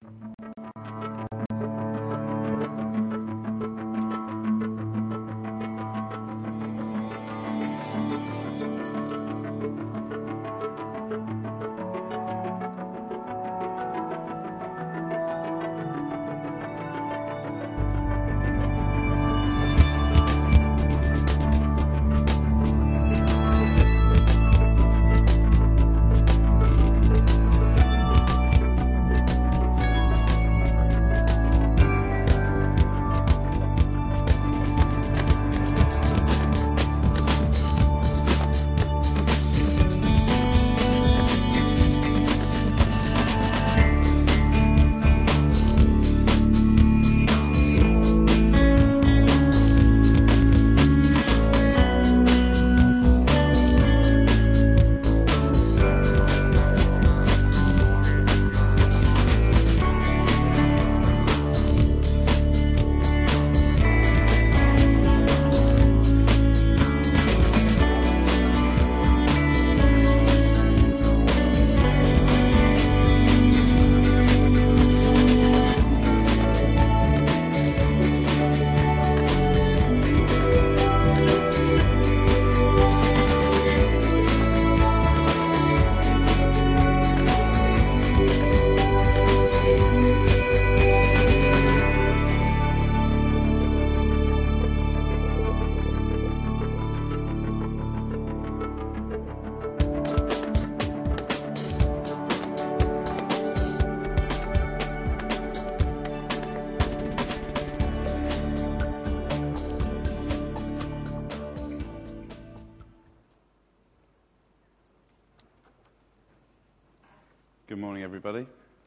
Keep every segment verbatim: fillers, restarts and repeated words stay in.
Good morning, everybody.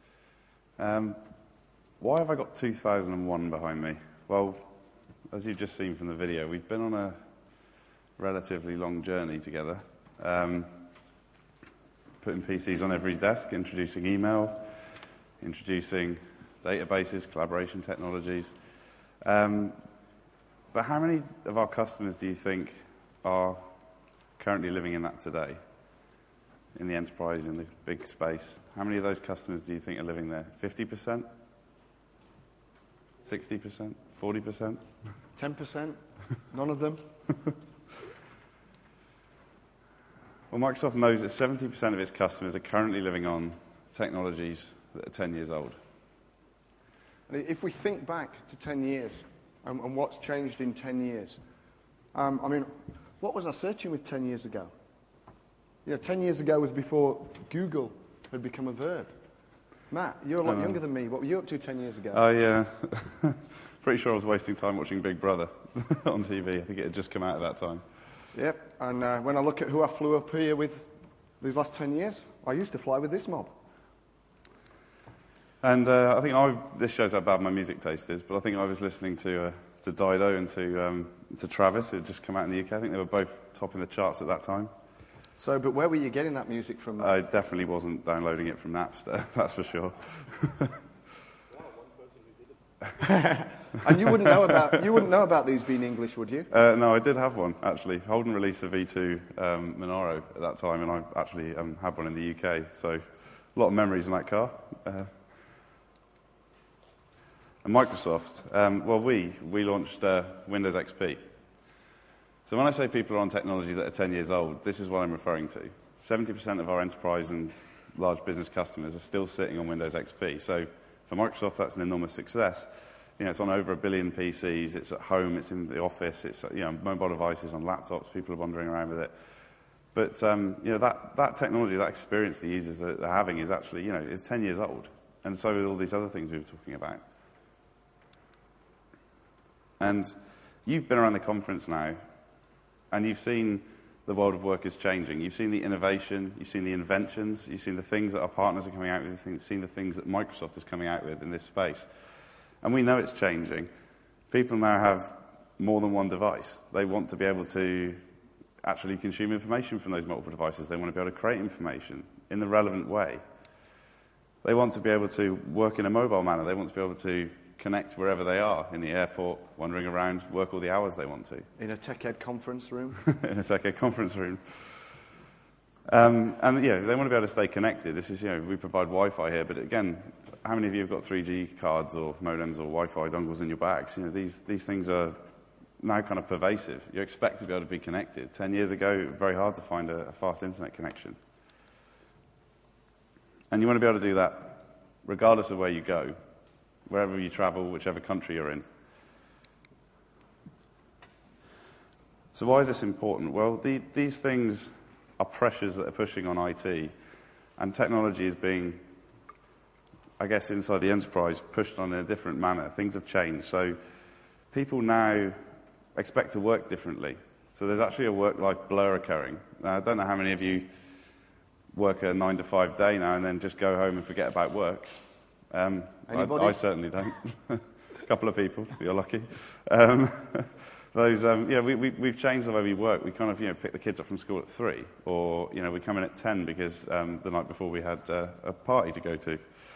Um, why have I got two thousand one behind me? Well, as you've just seen from the video, we've been on a relatively long journey together, um, putting P Cs on every desk, introducing email, introducing databases, collaboration technologies. Um, but how many of our customers do you think are currently living in that today? In the enterprise, in the big space. How many of those customers do you think are living there? fifty percent? sixty percent? forty percent? ten percent? None of them? Well, Microsoft knows that seventy percent of its customers are currently living on technologies that are ten years old. If we think back to ten years and, and what's changed in ten years, um, I mean, what was I searching with ten years ago? You know, ten years ago was before Google had become a verb. Matt, you're a lot uh, younger than me. What were you up to ten years ago? Oh, yeah. Pretty sure I was wasting time watching Big Brother on T V. I think it had just come out at that time. Yep, and uh, when I look at who I flew up here with these last ten years, I used to fly with this mob. And uh, I think I, this shows how bad my music taste is, but I think I was listening to, uh, to Dido and to, um, to Travis, who had just come out in the U K. I think they were both topping the charts at that time. So, but where were you getting that music from? I definitely wasn't downloading it from Napster, that's for sure. And you wouldn't know about you wouldn't know about these being English, would you? Uh, no, I did have one actually. Holden released the V two um, Monaro at that time, and I actually um, had one in the U K. So, a lot of memories in that car. Uh, and Microsoft, um, well, we we launched uh, Windows X P. So when I say people are on technology that are ten years old, this is what I'm referring to. seventy percent of our enterprise and large business customers are still sitting on Windows X P. So for Microsoft, that's an enormous success. You know, it's on over a billion P Cs, it's at home, it's in the office, it's, you know, mobile devices, on laptops, people are wandering around with it. But, um, you know, that, that technology, that experience the users are, are having is actually, you know, is ten years old. And so are all these other things we were talking about. And you've been around the conference now, and you've seen the world of work is changing. You've seen the innovation, you've seen the inventions, you've seen the things that our partners are coming out with, you've seen the things that Microsoft is coming out with in this space. And we know it's changing. People now have more than one device. They want to be able to actually consume information from those multiple devices. They want to be able to create information in the relevant way. They want to be able to work in a mobile manner. They want to be able to connect wherever they are, in the airport, wandering around, work all the hours they want to. In a tech ed conference room? In a tech ed conference room. Um, and, you know, they want to be able to stay connected. This is, you know, we provide Wi-Fi here, but again, how many of you have got three G cards or modems or Wi-Fi dongles in your bags? You know, these, these things are now kind of pervasive. You expect to be able to be connected. Ten years ago, very hard to find a, a fast internet connection. And you want to be able to do that regardless of where you go, wherever you travel, whichever country you're in. So why is this important? Well, the, these things are pressures that are pushing on I T, and technology is being, I guess, inside the enterprise, pushed on in a different manner. Things have changed. So people now expect to work differently. So there's actually a work-life blur occurring. Now, I don't know how many of you work a nine to five day now and then just go home and forget about work. Um, Anybody? I, I certainly don't. A couple of people, you're lucky. Um, those, um, yeah, we, we, we've changed the way we work. We kind of, you know, pick the kids up from school at three, or you know, we come in at ten because um, the night before we had uh, a party to go to.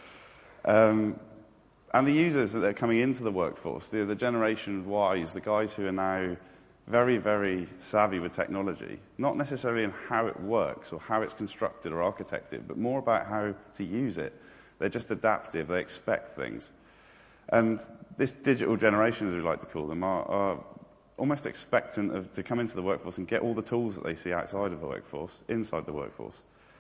Um, and the users that are coming into the workforce, the, the Generation Ys, the guys who are now very, very savvy with technology, not necessarily in how it works or how it's constructed or architected, but more about how to use it. They're just adaptive, they expect things. And this digital generation, as we like to call them, are, are almost expectant of, to come into the workforce and get all the tools that they see outside of the workforce, inside the workforce.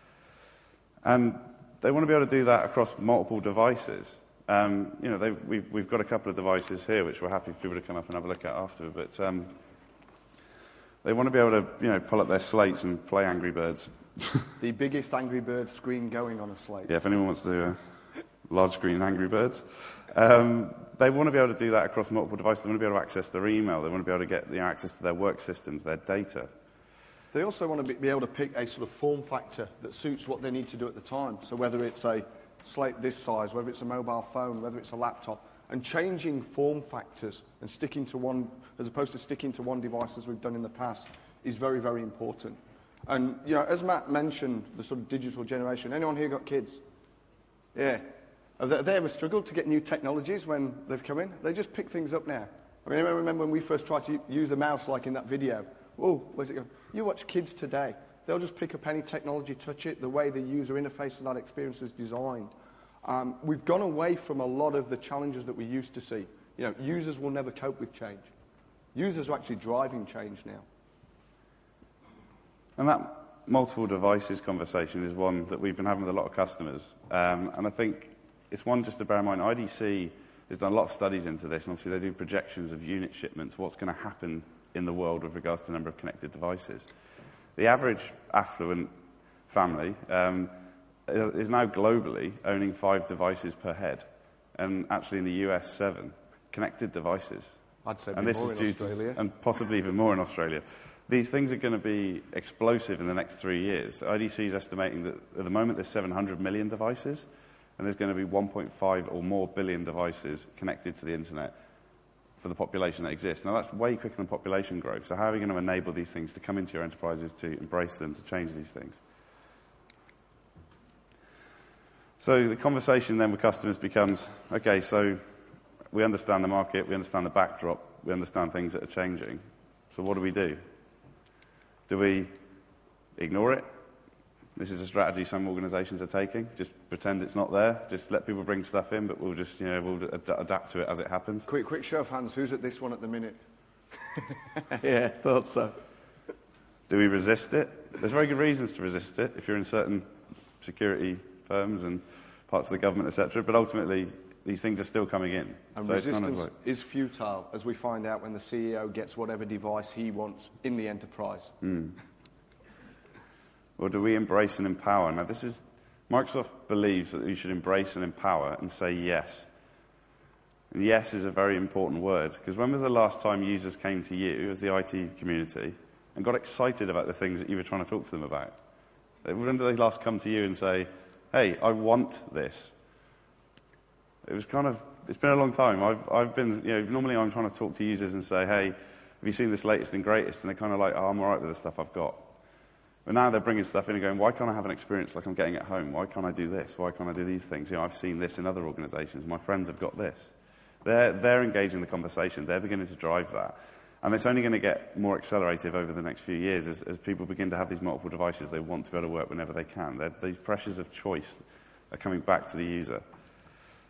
And they want to be able to do that across multiple devices. Um, you know, they, we've, we've got a couple of devices here, which we're happy for people to come up and have a look at after, but um, they want to be able to, you know, pull up their slates and play Angry Birds. The biggest Angry Birds screen going on a slate. Yeah, if anyone wants to do a large screen Angry Birds. Um, they want to be able to do that across multiple devices. They want to be able to access their email. They want to be able to get, you know, access to their work systems, their data. They also want to be, be able to pick a sort of form factor that suits what they need to do at the time. So whether it's a slate this size, whether it's a mobile phone, whether it's a laptop, and changing form factors and sticking to one, as opposed to sticking to one device as we've done in the past, is very, very important. And, you know, as Matt mentioned, the sort of digital generation, anyone here got kids? Yeah. Have they, have they ever struggled to get new technologies when they've come in? They just pick things up now. I mean, I remember when we first tried to use a mouse, like in that video. Oh, where's it go? You watch kids today. They'll just pick up any technology, touch it, the way the user interface of that experience is designed. Um, we've gone away from a lot of the challenges that we used to see. You know, users will never cope with change. Users are actually driving change now. And that multiple devices conversation is one that we've been having with a lot of customers. Um, and I think it's one just to bear in mind. I D C has done a lot of studies into this, and obviously they do projections of unit shipments, what's going to happen in the world with regards to the number of connected devices. The average affluent family um, is now globally owning five devices per head, and actually in the U S, seven connected devices. I'd say and this more is in due Australia. To, and possibly even more in Australia. These things are going to be explosive in the next three years. I D C is estimating that at the moment there's seven hundred million devices, and there's going to be one point five or more billion devices connected to the internet for the population that exists. Now, that's way quicker than population growth. So how are we going to enable these things to come into your enterprises, to embrace them, to change these things? So the conversation then with customers becomes, okay, so we understand the market, we understand the backdrop, we understand things that are changing. So what do we do? Do we ignore it? This is a strategy some organizations are taking. Just pretend it's not there. Just let people bring stuff in, but we'll just, you know, we'll ad adapt to it as it happens. Quick, quick show of hands. Who's at this one at the minute? Yeah, thought so. Do we resist it? There's very good reasons to resist it if you're in certain security firms and parts of the government, et cetera. But ultimately, these things are still coming in. And so resistance it's kind of like, is futile, as we find out when the C E O gets whatever device he wants in the enterprise. Mm. Or do we embrace and empower? Now, this is, Microsoft believes that you should embrace and empower and say yes. And yes is a very important word, because when was the last time users came to you as the I T community and got excited about the things that you were trying to talk to them about? When did they last come to you and say, hey, I want this? It was kind of, it's been a long time. I've, I've been, you know, normally I'm trying to talk to users and say, hey, have you seen this latest and greatest? And they're kind of like, oh, I'm all right with the stuff I've got. But now they're bringing stuff in and going, why can't I have an experience like I'm getting at home? Why can't I do this? Why can't I do these things? You know, I've seen this in other organizations. My friends have got this. They're, they're engaging the conversation. They're beginning to drive that. And it's only going to get more accelerative over the next few years as, as people begin to have these multiple devices. They want to be able to work whenever they can. They're, these pressures of choice are coming back to the user.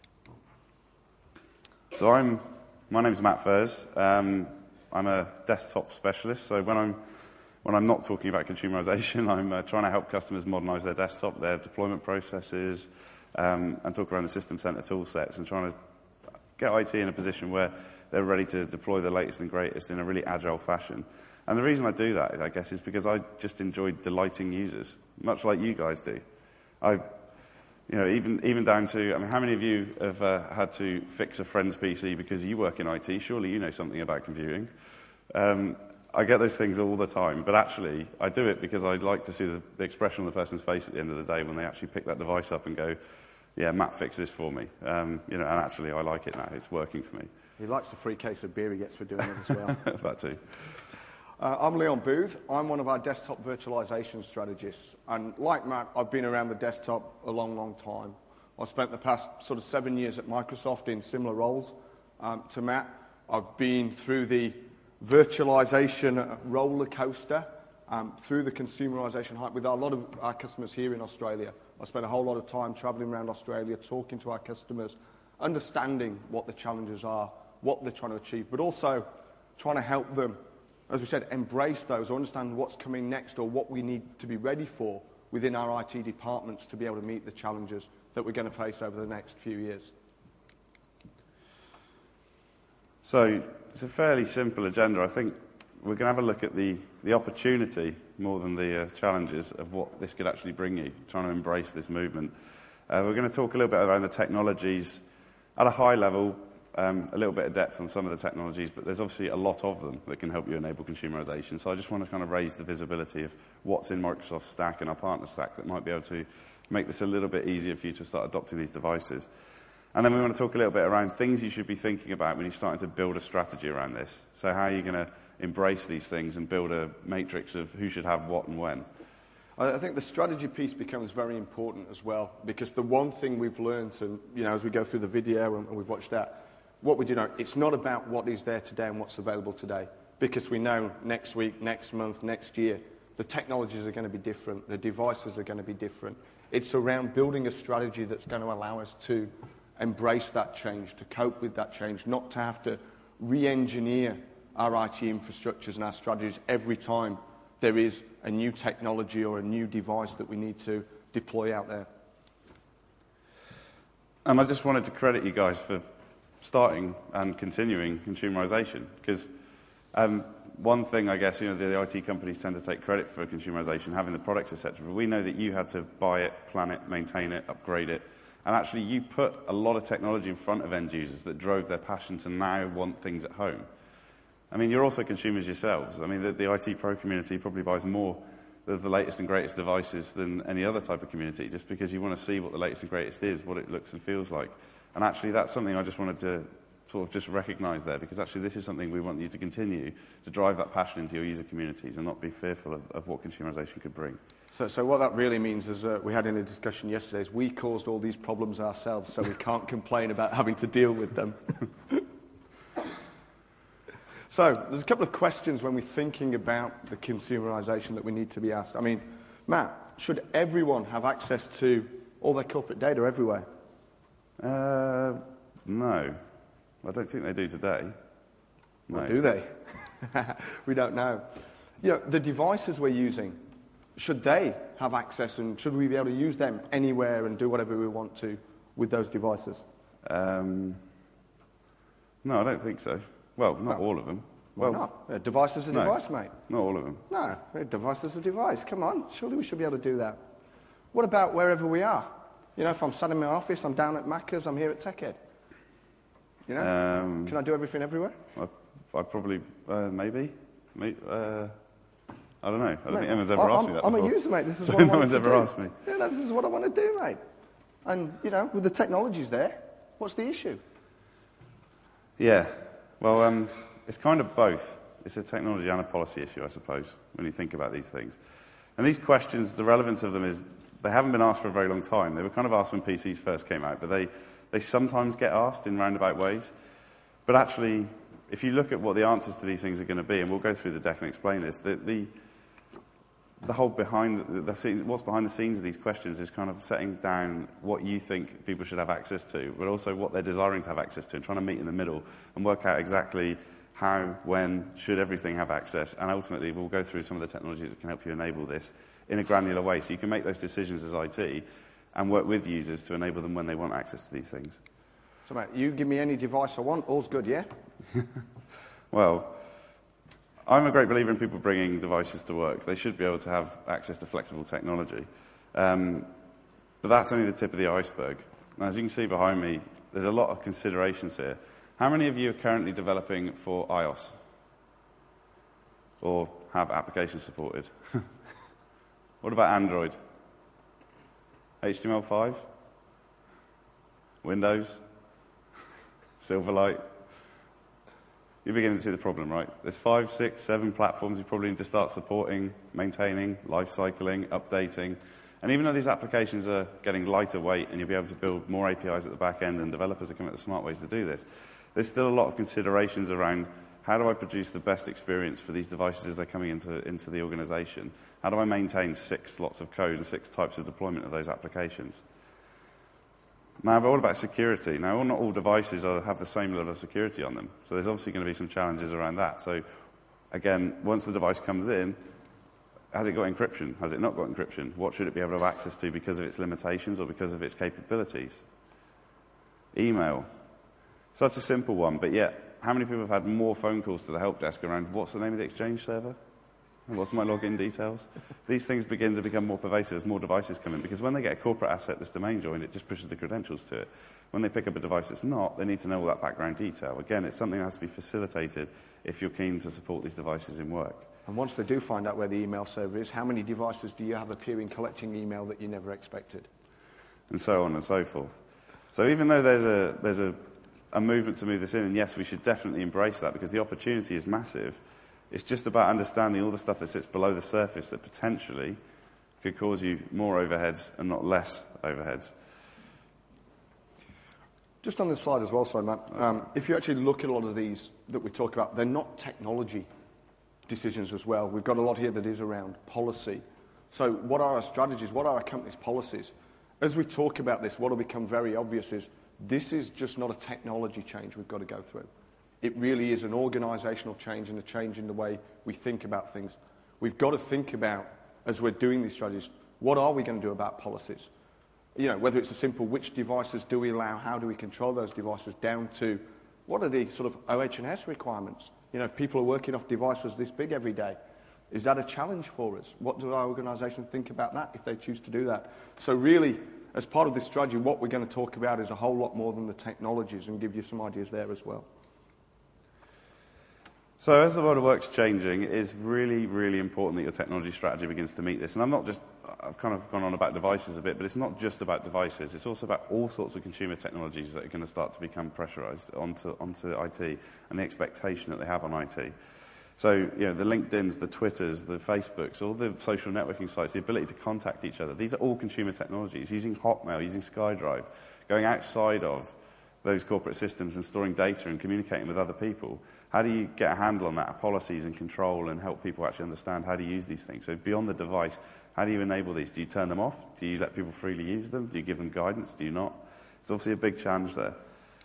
So I'm, my name's Matt Furs. Um, I'm a desktop specialist. So when I'm when I'm not talking about consumerization, I'm uh, trying to help customers modernize their desktop, their deployment processes, um, and talk around the System Center tool sets and trying to get I T in a position where they're ready to deploy the latest and greatest in a really agile fashion. And the reason I do that, I guess, is because I just enjoy delighting users, much like you guys do. I, you know, even even down to, I mean, how many of you have uh, had to fix a friend's P C because you work in I T? Surely you know something about computing. Um, I get those things all the time, but actually I do it because I like to see the, the expression on the person's face at the end of the day when they actually pick that device up and go, yeah, Matt fixed this for me. Um, you know, and actually I like it now. It's working for me. He likes the free case of beer he gets for doing it as well. That too. Uh, I'm Leon Booth. I'm one of our desktop virtualization strategists. And like Matt, I've been around the desktop a long, long time. I've spent the past sort of seven years at Microsoft in similar roles um, to Matt. I've been through the virtualization roller coaster, um, through the consumerization hype with a lot of our customers here in Australia. I spent a whole lot of time traveling around Australia, talking to our customers, understanding what the challenges are, what they're trying to achieve, but also trying to help them, as we said, embrace those or understand what's coming next or what we need to be ready for within our I T departments to be able to meet the challenges that we're going to face over the next few years. So it's a fairly simple agenda. I think we're going to have a look at the, the opportunity more than the uh, challenges of what this could actually bring you, trying to embrace this movement. Uh, we're going to talk a little bit around the technologies at a high level, um, a little bit of depth on some of the technologies, but there's obviously a lot of them that can help you enable consumerization. So I just want to kind of raise the visibility of what's in Microsoft's stack and our partner stack that might be able to make this a little bit easier for you to start adopting these devices. And then we want to talk a little bit around things you should be thinking about when you're starting to build a strategy around this. So how are you going to embrace these things and build a matrix of who should have what and when? I think the strategy piece becomes very important as well, because the one thing we've learned, and you know, as we go through the video and we've watched that, what we do know, it's not about what is there today and what's available today, because we know next week, next month, next year, the technologies are going to be different, the devices are going to be different. It's around building a strategy that's going to allow us to embrace that change, to cope with that change, not to have to re-engineer our I T infrastructures and our strategies every time there is a new technology or a new device that we need to deploy out there. And I just wanted to credit you guys for starting and continuing consumerization, because um, one thing, I guess, you know, the, the I T companies tend to take credit for consumerization, having the products, et cetera, but we know that you had to buy it, plan it, maintain it, upgrade it, and actually you put a lot of technology in front of end users that drove their passion to now want things at home. I mean, you're also consumers yourselves. I mean, the, the I T pro community probably buys more of the latest and greatest devices than any other type of community, just because you want to see what the latest and greatest is, what it looks and feels like. And actually, that's something I just wanted to sort of just recognize there, because actually this is something we want you to continue to drive that passion into your user communities and not be fearful of, of what consumerization could bring. So, so what that really means, as uh, we had in a discussion yesterday, is we caused all these problems ourselves, so we can't complain about having to deal with them. So there's a couple of questions when we're thinking about the consumerization that we need to be asked. I mean, Matt, should everyone have access to all their corporate data everywhere? Uh, no. I don't think they do today. No. Or do they? We don't know. You know, the devices we're using, should they have access, and should we be able to use them anywhere and do whatever we want to with those devices? Um, no, I don't think so. Well, not No. all of them. Why Well, not? A device is a no. device, mate. Not all of them. No, a device is a device. Come on, surely we should be able to do that. What about wherever we are? You know, if I'm sat in my office, I'm down at Macca's, I'm here at TechEd. You know, Um, can I do everything everywhere? I, I probably, uh, maybe. May- uh, I don't know. I don't Mate, think anyone's ever I- asked I'm, me that I'm before. a user, mate. This is So what I no want one's to ever do. asked me. Yeah, no, this is what I want to do, mate. And, you know, with the technologies there, what's the issue? Yeah. Well, um, it's kind of both. It's a technology and a policy issue, I suppose, when you think about these things. And these questions, the relevance of them is they haven't been asked for a very long time. They were kind of asked when P Cs first came out, but they, they sometimes get asked in roundabout ways. But actually, if you look at what the answers to these things are going to be, and we'll go through the deck and explain this, the, the, the whole behind the, the what's behind the scenes of these questions is kind of setting down what you think people should have access to, but also what they're desiring to have access to, and trying to meet in the middle and work out exactly how, when, should everything have access. And ultimately, we'll go through some of the technologies that can help you enable this in a granular way, so you can make those decisions as I T and work with users to enable them when they want access to these things. So, mate, you give me any device I want, all's good, yeah? Well, I'm a great believer in people bringing devices to work. They should be able to have access to flexible technology. Um, but that's only the tip of the iceberg. Now, as you can see behind me, there's a lot of considerations here. How many of you are currently developing for iOS? Or have applications supported? What about Android? H T M L five? Windows? Silverlight? You're beginning to see the problem, right? There's five, six, seven platforms you probably need to start supporting, maintaining, life-cycling, updating. And even though these applications are getting lighter weight and you'll be able to build more A P Is at the back end and developers are coming up with smart ways to do this, there's still a lot of considerations around how do I produce the best experience for these devices as they're coming into, into the organization? How do I maintain six lots of code and six types of deployment of those applications? Now, but what about security? Now, not all devices are, have the same level of security on them. So there's obviously going to be some challenges around that. So again, once the device comes in, has it got encryption? Has it not got encryption? What should it be able to have access to because of its limitations or because of its capabilities? Email. Such a simple one, but yet, how many people have had more phone calls to the help desk around what's the name of the Exchange server? And what's my login details? These things begin to become more pervasive as more devices come in, because when they get a corporate asset that's domain joined, it just pushes the credentials to it. When they pick up a device that's not, they need to know all that background detail. Again, it's something that has to be facilitated if you're keen to support these devices in work. And once they do find out where the email server is, how many devices do you have appearing collecting email that you never expected? And so on and so forth. So even though there's a, there's a, a movement to move this in, and yes, we should definitely embrace that because the opportunity is massive, it's just about understanding all the stuff that sits below the surface that potentially could cause you more overheads and not less overheads. Just on this slide as well, sorry, Matt, um, if you actually look at a lot of these that we talk about, they're not technology decisions as well. We've got a lot here that is around policy. So what are our strategies? What are our company's policies? As we talk about this, what will become very obvious is this is just not a technology change we've got to go through. It really is an organisational change and a change in the way we think about things. We've got to think about, as we're doing these strategies, what are we going to do about policies? You know, whether it's a simple which devices do we allow, how do we control those devices, down to what are the sort of O H and S requirements? You know, if people are working off devices this big every day, is that a challenge for us? What does our organisation think about that if they choose to do that? So really, as part of this strategy, what we're going to talk about is a whole lot more than the technologies and give you some ideas there as well. So as the world of work's changing, it is really, really important that your technology strategy begins to meet this. And I'm not just, I've kind of gone on about devices a bit, but it's not just about devices. It's also about all sorts of consumer technologies that are going to start to become pressurized onto, onto I T and the expectation that they have on I T. So, you know, the LinkedIns, the Twitters, the Facebooks, all the social networking sites, the ability to contact each other, these are all consumer technologies. Using Hotmail, using SkyDrive, going outside of those corporate systems and storing data and communicating with other people. How do you get a handle on that, policies and control, and help people actually understand how to use these things? So beyond the device, how do you enable these? Do you turn them off? Do you let people freely use them? Do you give them guidance? Do you not? It's obviously a big challenge there.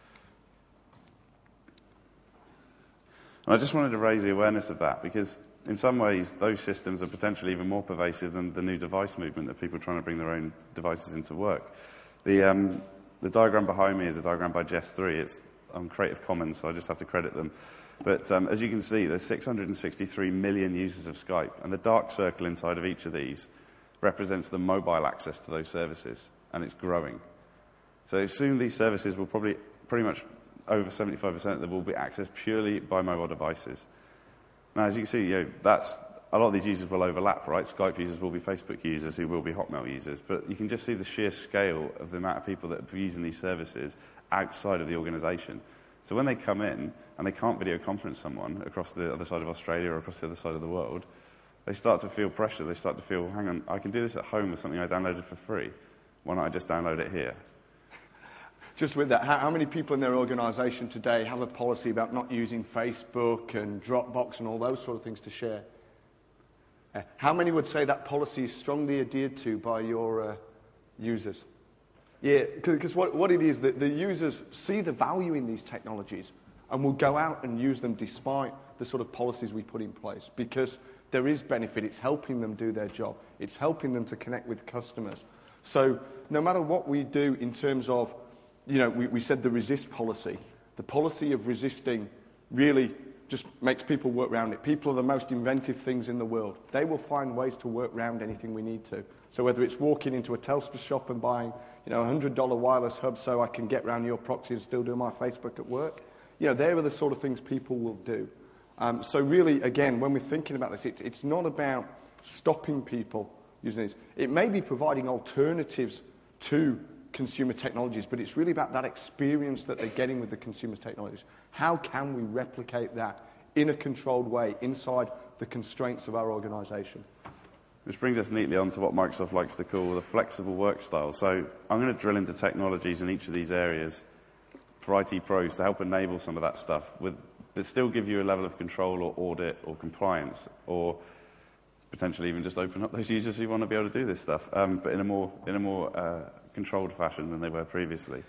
And I just wanted to raise the awareness of that because in some ways those systems are potentially even more pervasive than the new device movement of people trying to bring their own devices into work. The, um, the diagram behind me is a diagram by Jess three. It's on Creative Commons, so I just have to credit them. But um, as you can see, there's six hundred sixty-three million users of Skype, and the dark circle inside of each of these represents the mobile access to those services, and it's growing. So soon these services will probably, pretty much over seventy-five percent of them will be accessed purely by mobile devices. Now, as you can see, you know, that's, a lot of these users will overlap, right? Skype users will be Facebook users who will be Hotmail users, but you can just see the sheer scale of the amount of people that are using these services outside of the organisation. So when they come in and they can't video conference someone across the other side of Australia or across the other side of the world, they start to feel pressure. They start to feel, hang on, I can do this at home with something I downloaded for free. Why not I just download it here? Just with that, how, how many people in their organisation today have a policy about not using Facebook and Dropbox and all those sort of things to share? Uh, how many would say that policy is strongly adhered to by your uh, users? Yeah, because what, what it is, that the users see the value in these technologies and will go out and use them despite the sort of policies we put in place, because there is benefit. It's helping them do their job. It's helping them to connect with customers. So no matter what we do in terms of, you know, we, we said the resist policy, the policy of resisting really just makes people work around it. People are the most inventive things in the world. They will find ways to work around anything we need to. So whether it's walking into a Telstra shop and buying, you know, a one hundred dollar wireless hub so I can get around your proxy and still do my Facebook at work, you know, they are the sort of things people will do. Um, so really, again, when we're thinking about this, it, it's not about stopping people using this. It may be providing alternatives to consumer technologies, but it's really about that experience that they're getting with the consumer technologies. How can we replicate that in a controlled way inside the constraints of our organisation? Which brings us neatly on to what Microsoft likes to call the flexible work style. So I'm going to drill into technologies in each of these areas for I T pros to help enable some of that stuff, with, that still give you a level of control or audit or compliance, or potentially even just open up those users who want to be able to do this stuff, um, but in a more, in a more uh, controlled fashion than they were previously.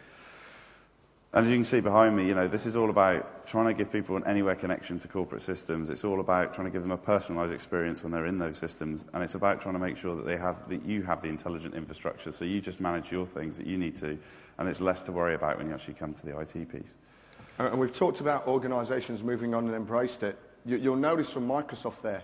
And as you can see behind me, you know, this is all about trying to give people an anywhere connection to corporate systems. It's all about trying to give them a personalised experience when they're in those systems, and it's about trying to make sure that they have, that you have the intelligent infrastructure, so you just manage your things that you need to, and it's less to worry about when you actually come to the I T piece. And we've talked about organisations moving on and embraced it. You, you'll notice from Microsoft there,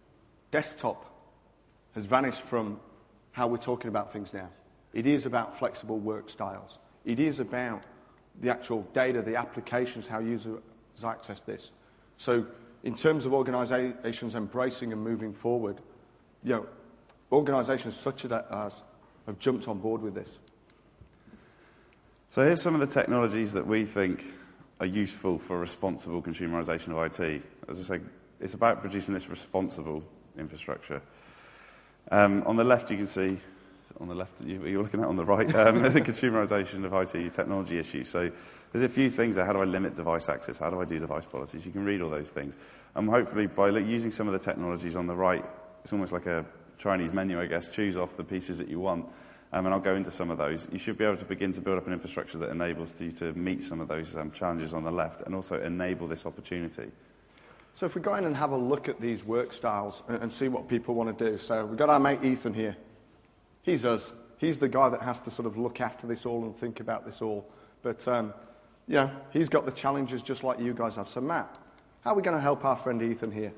desktop has vanished from how we're talking about things now. It is about flexible work styles. It is about the actual data, the applications, how users access this. So in terms of organisations embracing and moving forward, you know, organisations such as ours have jumped on board with this. So here's some of the technologies that we think are useful for responsible consumerisation of I T. As I say, it's about producing this responsible infrastructure. Um, on the left, you can see, on the left, you, you're looking at on the right, um, the consumerisation of I T technology issues. So there's a few things there. How do I limit device access? How do I do device policies? You can read all those things. And hopefully, by using some of the technologies on the right, it's almost like a Chinese menu, I guess. Choose off the pieces that you want. Um, and I'll go into some of those. You should be able to begin to build up an infrastructure that enables you to meet some of those um, challenges on the left, and also enable this opportunity. So if we go in and have a look at these work styles and, and see what people want to do. So we've got our mate Ethan here. He's us. He's the guy that has to sort of look after this all and think about this all. But, um, you know, he's got the challenges just like you guys have. So, Matt, how are we going to help our friend Ethan here?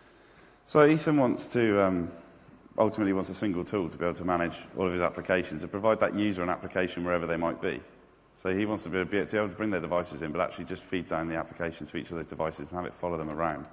So Ethan wants to, um, ultimately wants a single tool to be able to manage all of his applications and provide that user an application wherever they might be. So he wants to be able to bring their devices in, but actually just feed down the application to each of those devices and have it follow them around.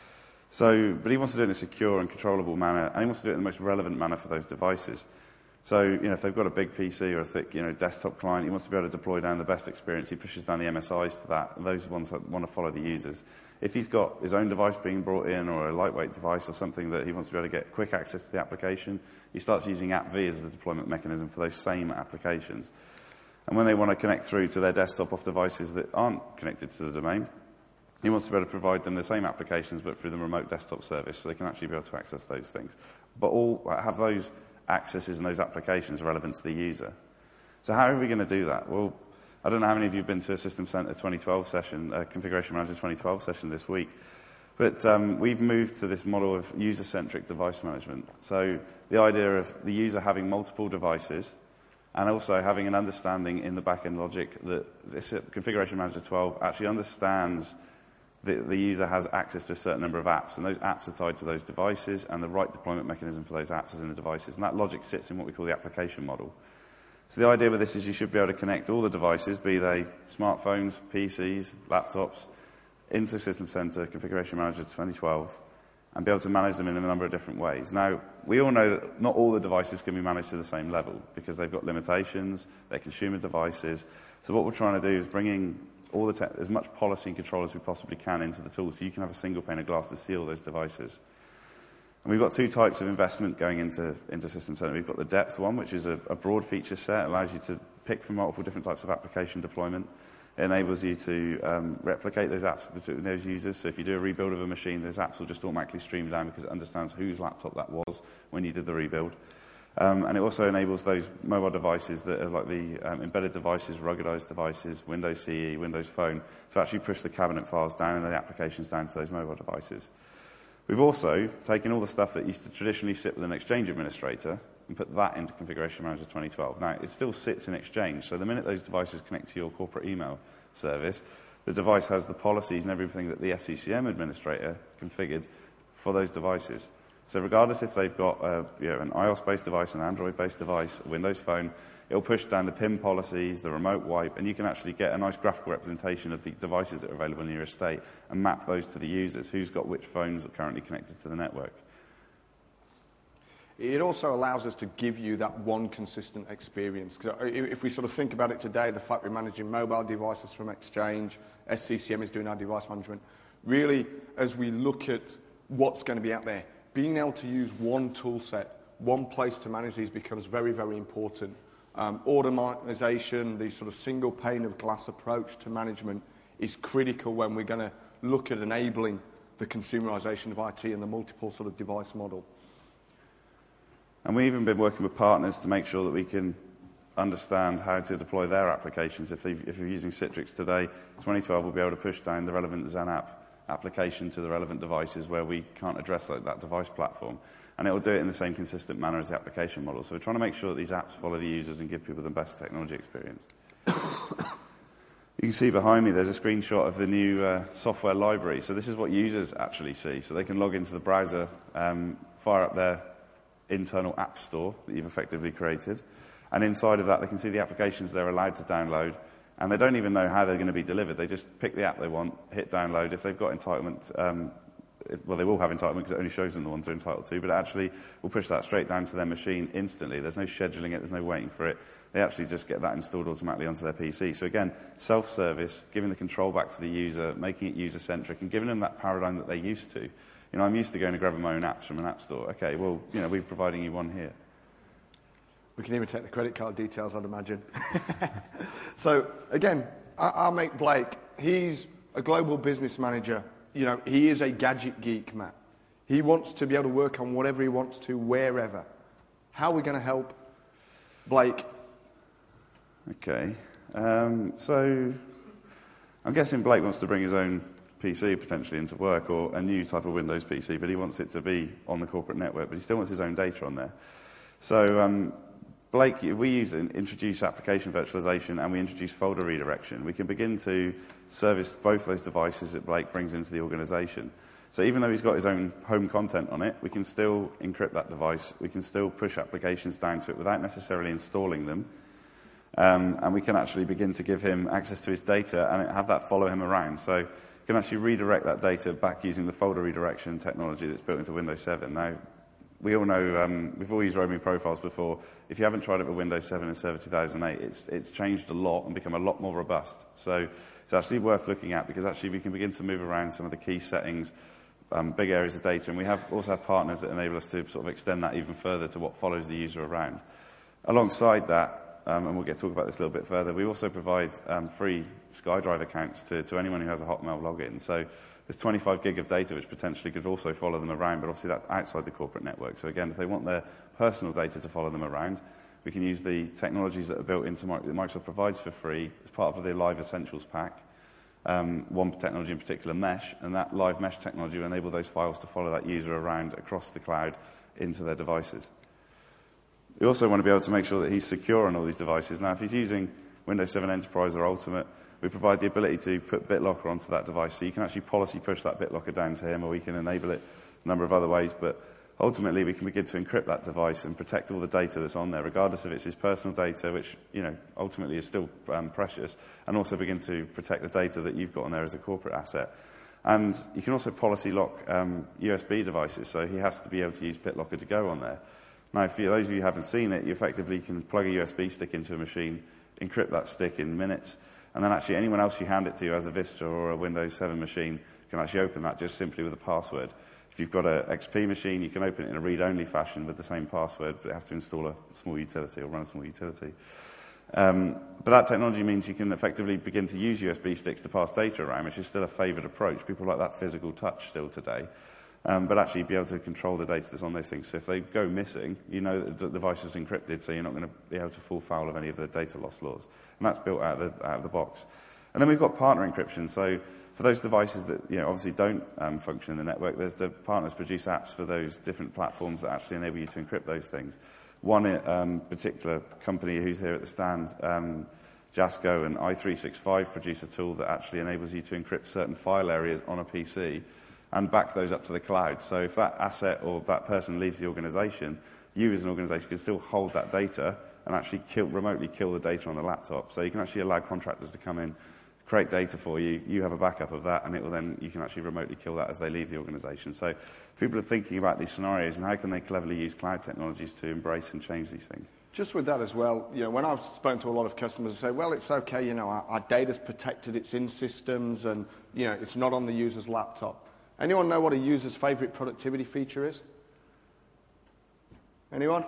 So, but he wants to do it in a secure and controllable manner, and he wants to do it in the most relevant manner for those devices. So, you know, if they've got a big P C or a thick, you know, desktop client, he wants to be able to deploy down the best experience. He pushes down the M S Is to that, and those are ones that want to follow the users. If he's got his own device being brought in, or a lightweight device, or something that he wants to be able to get quick access to the application, he starts using AppV as the deployment mechanism for those same applications. And when they want to connect through to their desktop off devices that aren't connected to the domain, he wants to be able to provide them the same applications, but through the remote desktop service, so they can actually be able to access those things. But all have those accesses and those applications relevant to the user. So how are we going to do that? Well, I don't know how many of you have been to a System Center twenty twelve session, a Configuration Manager twenty twelve session this week, but um, we've moved to this model of user-centric device management. So the idea of the user having multiple devices, and also having an understanding in the back-end logic that this Configuration Manager twelve actually understands that the user has access to a certain number of apps, and those apps are tied to those devices, and the right deployment mechanism for those apps is in the devices. And that logic sits in what we call the application model. So the idea with this is you should be able to connect all the devices, be they smartphones, P Cs, laptops, into System Center Configuration Manager twenty twelve, and be able to manage them in a number of different ways. Now, we all know that not all the devices can be managed to the same level, because they've got limitations, they're consumer devices. So what we're trying to do is bring in all the as much policy and control as we possibly can into the tool, so you can have a single pane of glass to see all those devices. And we've got two types of investment going into, into System Center. We've got the depth one, which is a, a broad feature set, allows you to pick from multiple different types of application deployment. It enables you to um, replicate those apps between those users. So if you do a rebuild of a machine, those apps will just automatically stream down because it understands whose laptop that was when you did the rebuild. Um, and it also enables those mobile devices that are like the um, embedded devices, ruggedized devices, Windows C E, Windows Phone, to actually push the cabinet files down and the applications down to those mobile devices. We've also taken all the stuff that used to traditionally sit with an Exchange administrator and put that into Configuration Manager twenty twelve. Now, it still sits in Exchange, so the minute those devices connect to your corporate email service, the device has the policies and everything that the S C C M administrator configured for those devices. So regardless if they've got uh, you know, an iOS-based device, an Android-based device, a Windows Phone, it'll push down the P I M policies, the remote wipe, and you can actually get a nice graphical representation of the devices that are available in your estate and map those to the users, who's got which phones are currently connected to the network. It also allows us to give you that one consistent experience. Because if we sort of think about it today, the fact we're managing mobile devices from Exchange, S C C M is doing our device management, really, as we look at what's going to be out there, being able to use one tool set, one place to manage these becomes very, very important. Um, automatization, the sort of single pane of glass approach to management is critical when we're going to look at enabling the consumerization of I T and the multiple sort of device model. And we've even been working with partners to make sure that we can understand how to deploy their applications. If, if you're using Citrix today, twenty twelve will be able to push down the relevant XenApp application to the relevant devices where we can't address like, that device platform. And it will do it in the same consistent manner as the application model. So we're trying to make sure that these apps follow the users and give people the best technology experience. You can see behind me there's a screenshot of the new uh, software library. So this is what users actually see. So they can log into the browser, um, fire up their internal app store that you've effectively created. And inside of that, they can see the applications they're allowed to download. And they don't even know how they're going to be delivered. They just pick the app they want, hit download. If they've got entitlement, um, it, well, they will have entitlement because it only shows them the ones they're entitled to, but actually we'll push that straight down to their machine instantly. There's no scheduling it. There's no waiting for it. They actually just get that installed automatically onto their P C. So again, self-service, giving the control back to the user, making it user-centric, and giving them that paradigm that they're used to. You know, I'm used to going and grabbing my own apps from an app store. Okay, well, you know, we're providing you one here. We can even take the credit card details, I'd imagine. So, again, our, our mate Blake, he's a global business manager. You know, he is a gadget geek, Matt. He wants to be able to work on whatever he wants to, wherever. How are we going to help Blake? Okay. Um, so, I'm guessing Blake wants to bring his own P C potentially into work, or a new type of Windows P C, but he wants it to be on the corporate network, but he still wants his own data on there. So, um, Blake, if we use and introduce application virtualization and we introduce folder redirection, we can begin to service both those devices that Blake brings into the organization. So even though he's got his own home content on it, we can still encrypt that device. We can still push applications down to it without necessarily installing them. Um, and we can actually begin to give him access to his data and have that follow him around. So you can actually redirect that data back using the folder redirection technology that's built into Windows seven. Now, we all know, um, we've all used roaming profiles before. If you haven't tried it with Windows seven and Server two thousand eight, it's, it's changed a lot and become a lot more robust. So it's actually worth looking at because actually we can begin to move around some of the key settings, um, big areas of data, and we have also have partners that enable us to sort of extend that even further to what follows the user around. Alongside that, um, and we'll get to talk about this a little bit further, we also provide um, free SkyDrive accounts to, to anyone who has a Hotmail login. So there's twenty-five gig of data, which potentially could also follow them around, but obviously that's outside the corporate network. So again, if they want their personal data to follow them around, we can use the technologies that are built into that Microsoft provides for free as part of the Live Essentials pack. Um, one technology in particular, Mesh, and that Live Mesh technology will enable those files to follow that user around across the cloud into their devices. We also want to be able to make sure that he's secure on all these devices. Now, if he's using Windows seven Enterprise or Ultimate, we provide the ability to put BitLocker onto that device. So you can actually policy push that BitLocker down to him, or we can enable it a number of other ways. But ultimately, we can begin to encrypt that device and protect all the data that's on there, regardless if it's his personal data, which, you know, ultimately is still um, precious, and also begin to protect the data that you've got on there as a corporate asset. And you can also policy lock um, U S B devices, so he has to be able to use BitLocker to go on there. Now, for those of you who haven't seen it, you effectively can plug a U S B stick into a machine, encrypt that stick in minutes, and then actually anyone else you hand it to as a Vista or a Windows seven machine can actually open that just simply with a password. If you've got an X P machine, you can open it in a read-only fashion with the same password, but it has to install a small utility or run a small utility. Um, but that technology means you can effectively begin to use U S B sticks to pass data around, which is still a favoured approach. People like that physical touch still today. Um, but actually be able to control the data that's on those things. So if they go missing, you know that the device is encrypted, so you're not going to be able to fall foul of any of the data loss laws. And that's built out of the, out of the box. And then we've got partner encryption. So for those devices that you know obviously don't um, function in the network, there's the partners produce apps for those different platforms that actually enable you to encrypt those things. One um, particular company who's here at the stand, um, Jasco and i three sixty-five, produce a tool that actually enables you to encrypt certain file areas on a P C and back those up to the cloud. So if that asset or that person leaves the organization, you as an organization can still hold that data and actually kill, remotely kill the data on the laptop. So you can actually allow contractors to come in, create data for you, you have a backup of that, and it will then, you can actually remotely kill that as they leave the organization. So people are thinking about these scenarios and how can they cleverly use cloud technologies to embrace and change these things. Just with that as well, you know, when I've spoken to a lot of customers, they say, well, it's okay, you know, our, our data's protected, it's in systems, and, you know, it's not on the user's laptop. Anyone know what a user's favorite productivity feature is? Anyone?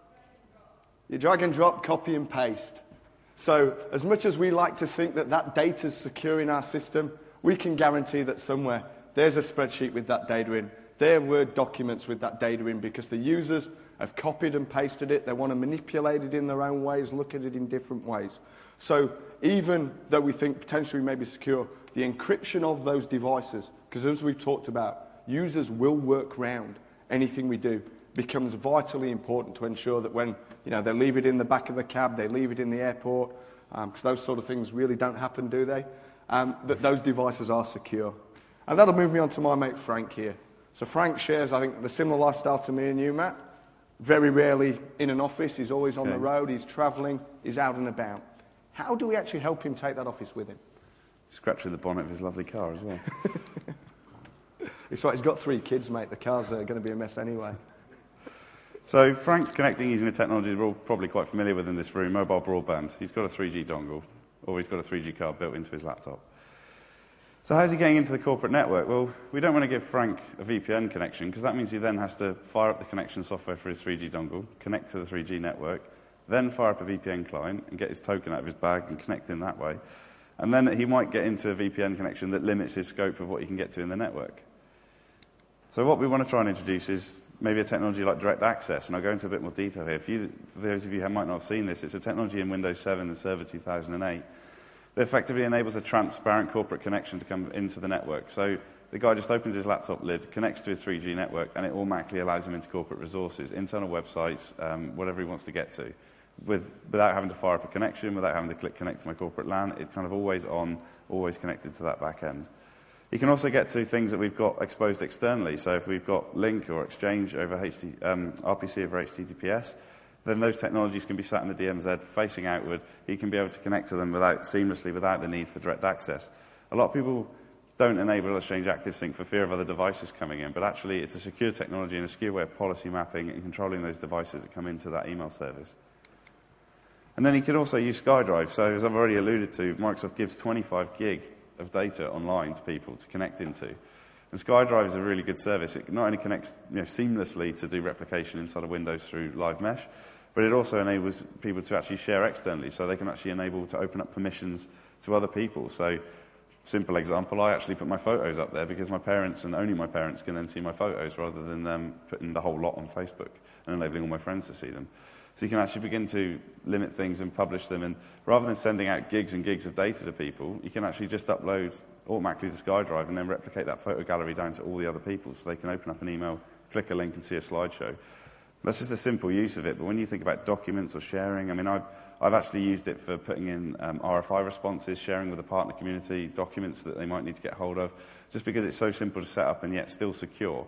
You drag and drop, copy and paste. So as much as we like to think that that data is secure in our system, we can guarantee that somewhere there's a spreadsheet with that data in, there are Word documents with that data in, because the users have copied and pasted it, they want to manipulate it in their own ways, look at it in different ways. So even though we think potentially we may be secure, the encryption of those devices, because as we've talked about, users will work around anything we do, becomes vitally important to ensure that when you know, they leave it in the back of a cab, they leave it in the airport, because um, those sort of things really don't happen, do they? Um, that those devices are secure. And that'll move me on to my mate Frank here. So Frank shares, I think, the similar lifestyle to me and you, Matt. Very rarely in an office, he's always on okay. the road, he's travelling, he's out and about. How do we actually help him take that office with him? Scratching the bonnet of his lovely car as well. It's right, he's got three kids, mate. The car's uh, going to be a mess anyway. So Frank's connecting using a technology we're all probably quite familiar with in this room, mobile broadband. He's got a three G dongle, or he's got a three G card built into his laptop. So how's he getting into the corporate network? Well, we don't want to give Frank a V P N connection, because that means he then has to fire up the connection software for his three G dongle, connect to the three G network, then fire up a V P N client and get his token out of his bag and connect in that way. And then he might get into a V P N connection that limits his scope of what he can get to in the network. So what we want to try and introduce is maybe a technology like direct access, and I'll go into a bit more detail here. For, you, for those of you who might not have seen this, it's a technology in Windows seven and Server two thousand eight that effectively enables a transparent corporate connection to come into the network. So the guy just opens his laptop lid, connects to his three G network, and it automatically allows him into corporate resources, internal websites, um, whatever he wants to get to, with, without having to fire up a connection, without having to click connect to my corporate LAN. It's kind of always on, always connected to that back end. You can also get to things that we've got exposed externally. So if we've got link or exchange over H T, um, R P C over H T T P S, then those technologies can be sat in the D M Z facing outward. He can be able to connect to them without, seamlessly without the need for direct access. A lot of people don't enable Exchange ActiveSync for fear of other devices coming in, but actually it's a secure technology and a secure way of policy mapping and controlling those devices that come into that email service. And then you can also use SkyDrive. So as I've already alluded to, Microsoft gives twenty-five gig of data online to people to connect into. And SkyDrive is a really good service. It not only connects you know, seamlessly to do replication inside of Windows through Live Mesh, but it also enables people to actually share externally, so they can actually enable to open up permissions to other people. So, simple example, I actually put my photos up there because my parents, and only my parents, can then see my photos rather than um, putting the whole lot on Facebook and enabling all my friends to see them. So you can actually begin to limit things and publish them, and rather than sending out gigs and gigs of data to people, you can actually just upload automatically to SkyDrive and then replicate that photo gallery down to all the other people, so they can open up an email, click a link and see a slideshow. That's just a simple use of it, but when you think about documents or sharing, I mean, I've, I've actually used it for putting in um, R F I responses, sharing with the partner community, documents that they might need to get hold of, just because it's so simple to set up and yet still secure.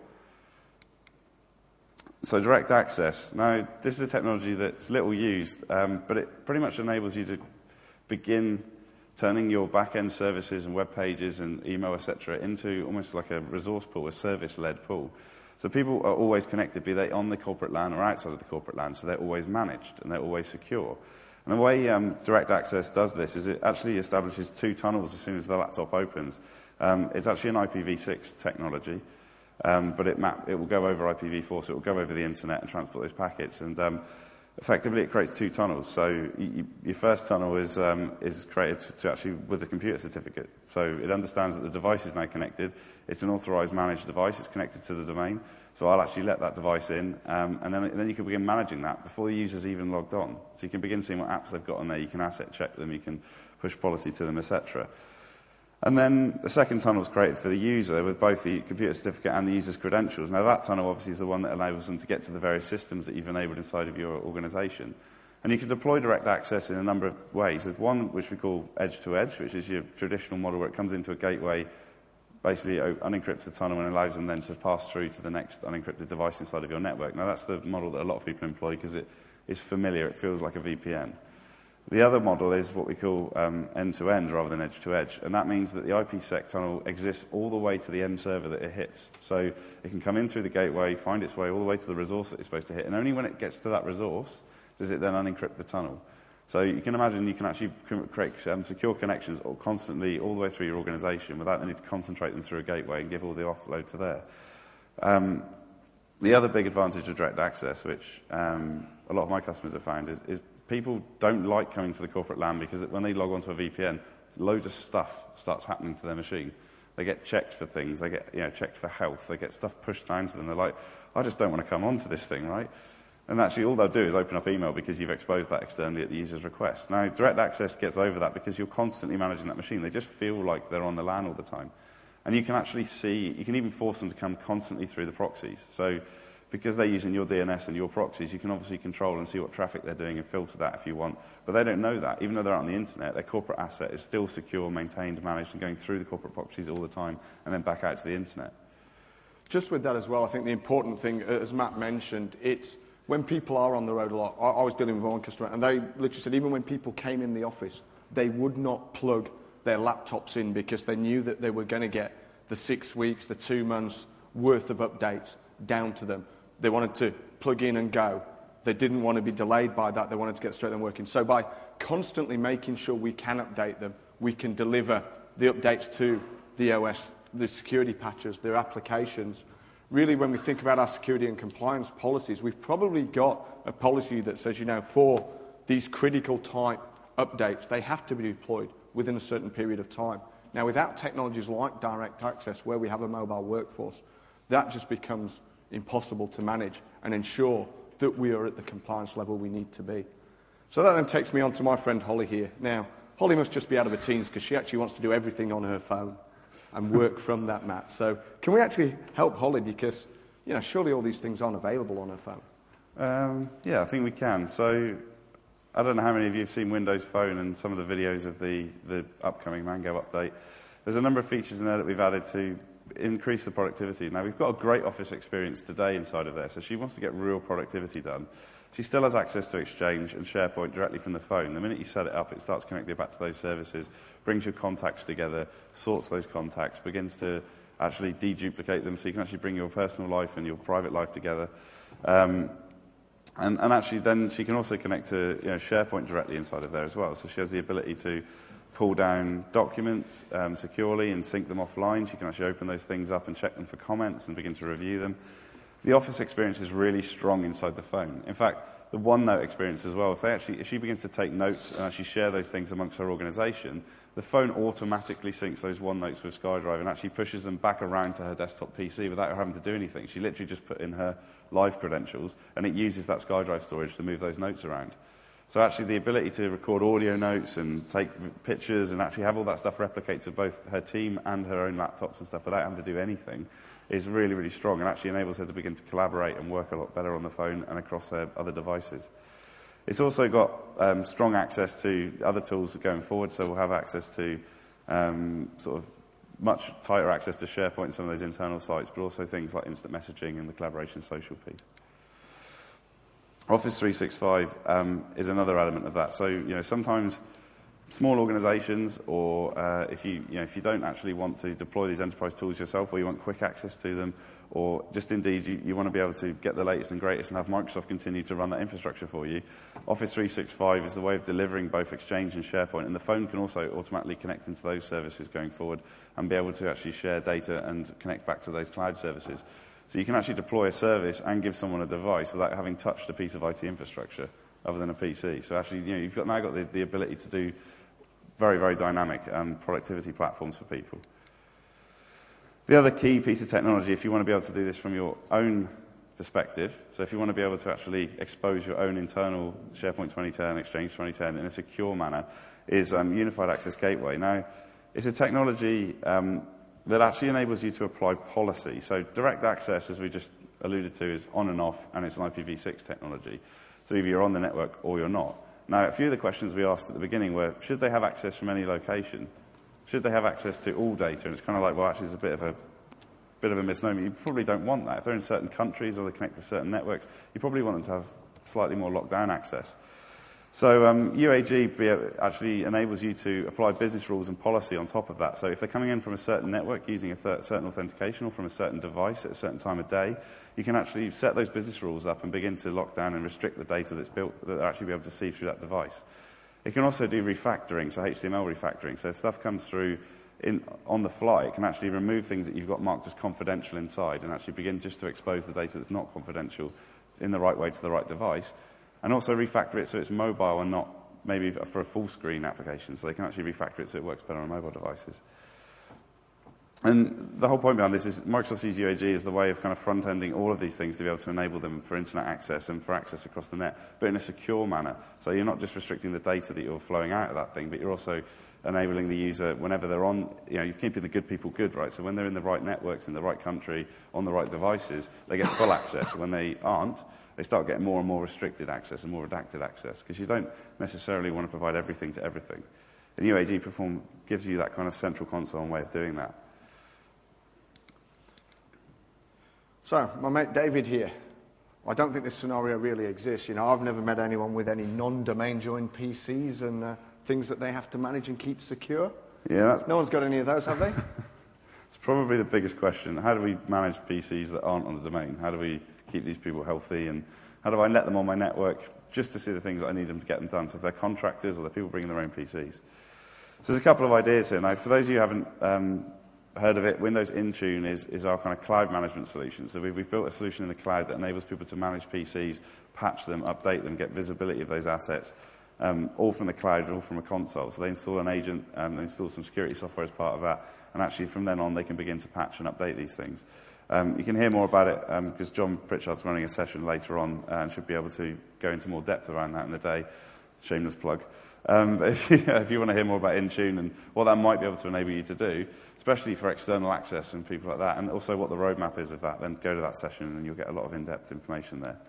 So direct access. Now, this is a technology that's little used, um, but it pretty much enables you to begin turning your back-end services and web pages and email, et cetera, into almost like a resource pool, a service-led pool. So people are always connected, be they on the corporate LAN or outside of the corporate LAN, so they're always managed and they're always secure. And the way um, direct access does this is it actually establishes two tunnels as soon as the laptop opens. Um, it's actually an I P v six technology. Um, but it, map, it will go over I P v four, so it will go over the internet and transport those packets. And um, effectively it creates two tunnels. So you, you, your first tunnel is, um, is created to, to actually with a computer certificate. So it understands that the device is now connected. It's an authorized managed device. It's connected to the domain. So I'll actually let that device in, um, and then, and then you can begin managing that before the user's even logged on. So you can begin seeing what apps they've got on there. You can asset check them. You can push policy to them, et cetera. And then the second tunnel is created for the user with both the computer certificate and the user's credentials. Now that tunnel obviously is the one that enables them to get to the various systems that you've enabled inside of your organization. And you can deploy direct access in a number of ways. There's one which we call edge-to-edge, which is your traditional model where it comes into a gateway, basically unencrypts the tunnel and allows them then to pass through to the next unencrypted device inside of your network. Now that's the model that a lot of people employ because it is familiar. It feels like a V P N. The other model is what we call um, end-to-end rather than edge-to-edge, and that means that the IPsec tunnel exists all the way to the end server that it hits. So it can come in through the gateway, find its way all the way to the resource that it's supposed to hit, and only when it gets to that resource does it then unencrypt the tunnel. So you can imagine you can actually create um, secure connections constantly all the way through your organization without the need to concentrate them through a gateway and give all the offload to there. Um, the other big advantage of direct access, which um, a lot of my customers have found, is, is people don't like coming to the corporate LAN because when they log onto a V P N, loads of stuff starts happening to their machine. They get checked for things. They get you know, checked for health. They get stuff pushed down to them. They're like, I just don't want to come onto this thing, right? And actually, all they'll do is open up email because you've exposed that externally at the user's request. Now, direct access gets over that because you're constantly managing that machine. They just feel like they're on the LAN all the time. And you can actually see, you can even force them to come constantly through the proxies. So because they're using your D N S and your proxies, you can obviously control and see what traffic they're doing and filter that if you want. But they don't know that. Even though they're out on the internet, their corporate asset is still secure, maintained, managed, and going through the corporate proxies all the time and then back out to the internet. Just with that as well, I think the important thing, as Matt mentioned, it's when people are on the road a lot. I, I was dealing with one customer, and they literally said even when people came in the office, they would not plug their laptops in because they knew that they were going to get the six weeks, the two months worth of updates down to them. They wanted to plug in and go. They didn't want to be delayed by that. They wanted to get straight and working. So by constantly making sure we can update them, we can deliver the updates to the O S, the security patches, their applications. Really, when we think about our security and compliance policies, we've probably got a policy that says, you know, for these critical type updates, they have to be deployed within a certain period of time. Now, without technologies like direct access, where we have a mobile workforce, that just becomes impossible to manage and ensure that we are at the compliance level we need to be. So that then takes me on to my friend Holly here. Now, Holly must just be out of her teens because she actually wants to do everything on her phone and work from that, Matt. So can we actually help Holly because, you know, surely all these things aren't available on her phone? Um, yeah, I think we can. So I don't know how many of you have seen Windows Phone and some of the videos of the, the upcoming Mango update. There's a number of features in there that we've added to increase the productivity. Now, we've got a great Office experience today inside of there, so she wants to get real productivity done. She still has access to Exchange and SharePoint directly from the phone. The minute you set it up, it starts connecting back to those services, brings your contacts together, sorts those contacts, begins to actually deduplicate them so you can actually bring your personal life and your private life together. Um, and, and actually then she can also connect to you know, SharePoint directly inside of there as well. So she has the ability to pull down documents um, securely and sync them offline. She can actually open those things up and check them for comments and begin to review them. The Office experience is really strong inside the phone. In fact, the OneNote experience as well, if, they actually, if she begins to take notes and actually share those things amongst her organization, the phone automatically syncs those OneNotes with SkyDrive and actually pushes them back around to her desktop P C without her having to do anything. She literally just put in her live credentials and it uses that SkyDrive storage to move those notes around. So actually the ability to record audio notes and take pictures and actually have all that stuff replicate to both her team and her own laptops and stuff without having to do anything is really, really strong and actually enables her to begin to collaborate and work a lot better on the phone and across her other devices. It's also got um, strong access to other tools going forward, so we'll have access to um, sort of much tighter access to SharePoint and some of those internal sites, but also things like instant messaging and the collaboration social piece. Office three sixty-five um, is another element of that. So, you know, sometimes small organizations or uh, if, you, you know, if you don't actually want to deploy these enterprise tools yourself or you want quick access to them or just indeed you, you want to be able to get the latest and greatest and have Microsoft continue to run that infrastructure for you, Office three sixty-five is the way of delivering both Exchange and SharePoint, and the phone can also automatically connect into those services going forward and be able to actually share data and connect back to those cloud services. So you can actually deploy a service and give someone a device without having touched a piece of I T infrastructure. other than a P C. So actually, you know, you've got now got the, the ability to do very, very dynamic um, productivity platforms for people. The other key piece of technology, if you want to be able to do this from your own perspective, so if you want to be able to actually expose your own internal SharePoint twenty ten, Exchange twenty ten in a secure manner, is um, Unified Access Gateway. Now, it's a technology um, that actually enables you to apply policy. So direct access, as we just alluded to, is on and off, and it's an I P v six technology. So either you're on the network or you're not. Now, a few of the questions we asked at the beginning were, should they have access from any location? Should they have access to all data? And it's kind of like, well, actually, it's a bit of a bit of a misnomer. You probably don't want that. If they're in certain countries or they connect to certain networks, you probably want them to have slightly more locked-down access. So um, U A G actually enables you to apply business rules and policy on top of that. So if they're coming in from a certain network using a certain authentication or from a certain device at a certain time of day, you can actually set those business rules up and begin to lock down and restrict the data that's built that they'll actually be able to see through that device. It can also do refactoring, so H T M L refactoring. So if stuff comes through in, on the fly, it can actually remove things that you've got marked as confidential inside and actually begin just to expose the data that's not confidential in the right way to the right device. And also refactor it so it's mobile and not maybe for a full screen application. So they can actually refactor it so it works better on mobile devices. And the whole point behind this is Microsoft sees U A G as the way of kind of front-ending all of these things to be able to enable them for internet access and for access across the net, but in a secure manner. So you're not just restricting the data that you're flowing out of that thing, but you're also enabling the user, whenever they're on, you know, you're keeping the good people good, right? So when they're in the right networks, in the right country, on the right devices, they get full access. When they aren't, they start getting more and more restricted access and more redacted access, because you don't necessarily want to provide everything to everything. And U A G Perform gives you that kind of central console and way of doing that. So, my mate David here. I don't think this scenario really exists. You know, I've never met anyone with any non-domain joined P Cs and uh, things that they have to manage and keep secure. Yeah. No one's got any of those, have they? It's probably the biggest question. How do we manage P Cs that aren't on the domain? How do we keep these people healthy? And how do I let them on my network just to see the things that I need them to get them done? So if they're contractors or they're people bringing their own P Cs. So there's a couple of ideas here. Now, for those of you who haven't um, heard of it, Windows Intune is, is our kind of cloud management solution. So we've, we've built a solution in the cloud that enables people to manage P Cs, patch them, update them, get visibility of those assets, um, all from the cloud, all from a console. So they install an agent, um, they install some security software as part of that, and actually from then on they can begin to patch and update these things. Um, you can hear more about it because um, John Pritchard's running a session later on uh, and should be able to go into more depth around that in the day. Shameless plug. Um, but if you, if you want to hear more about Intune and what that might be able to enable you to do, especially for external access and people like that, and also what the roadmap is of that, then go to that session and you'll get a lot of in-depth information there.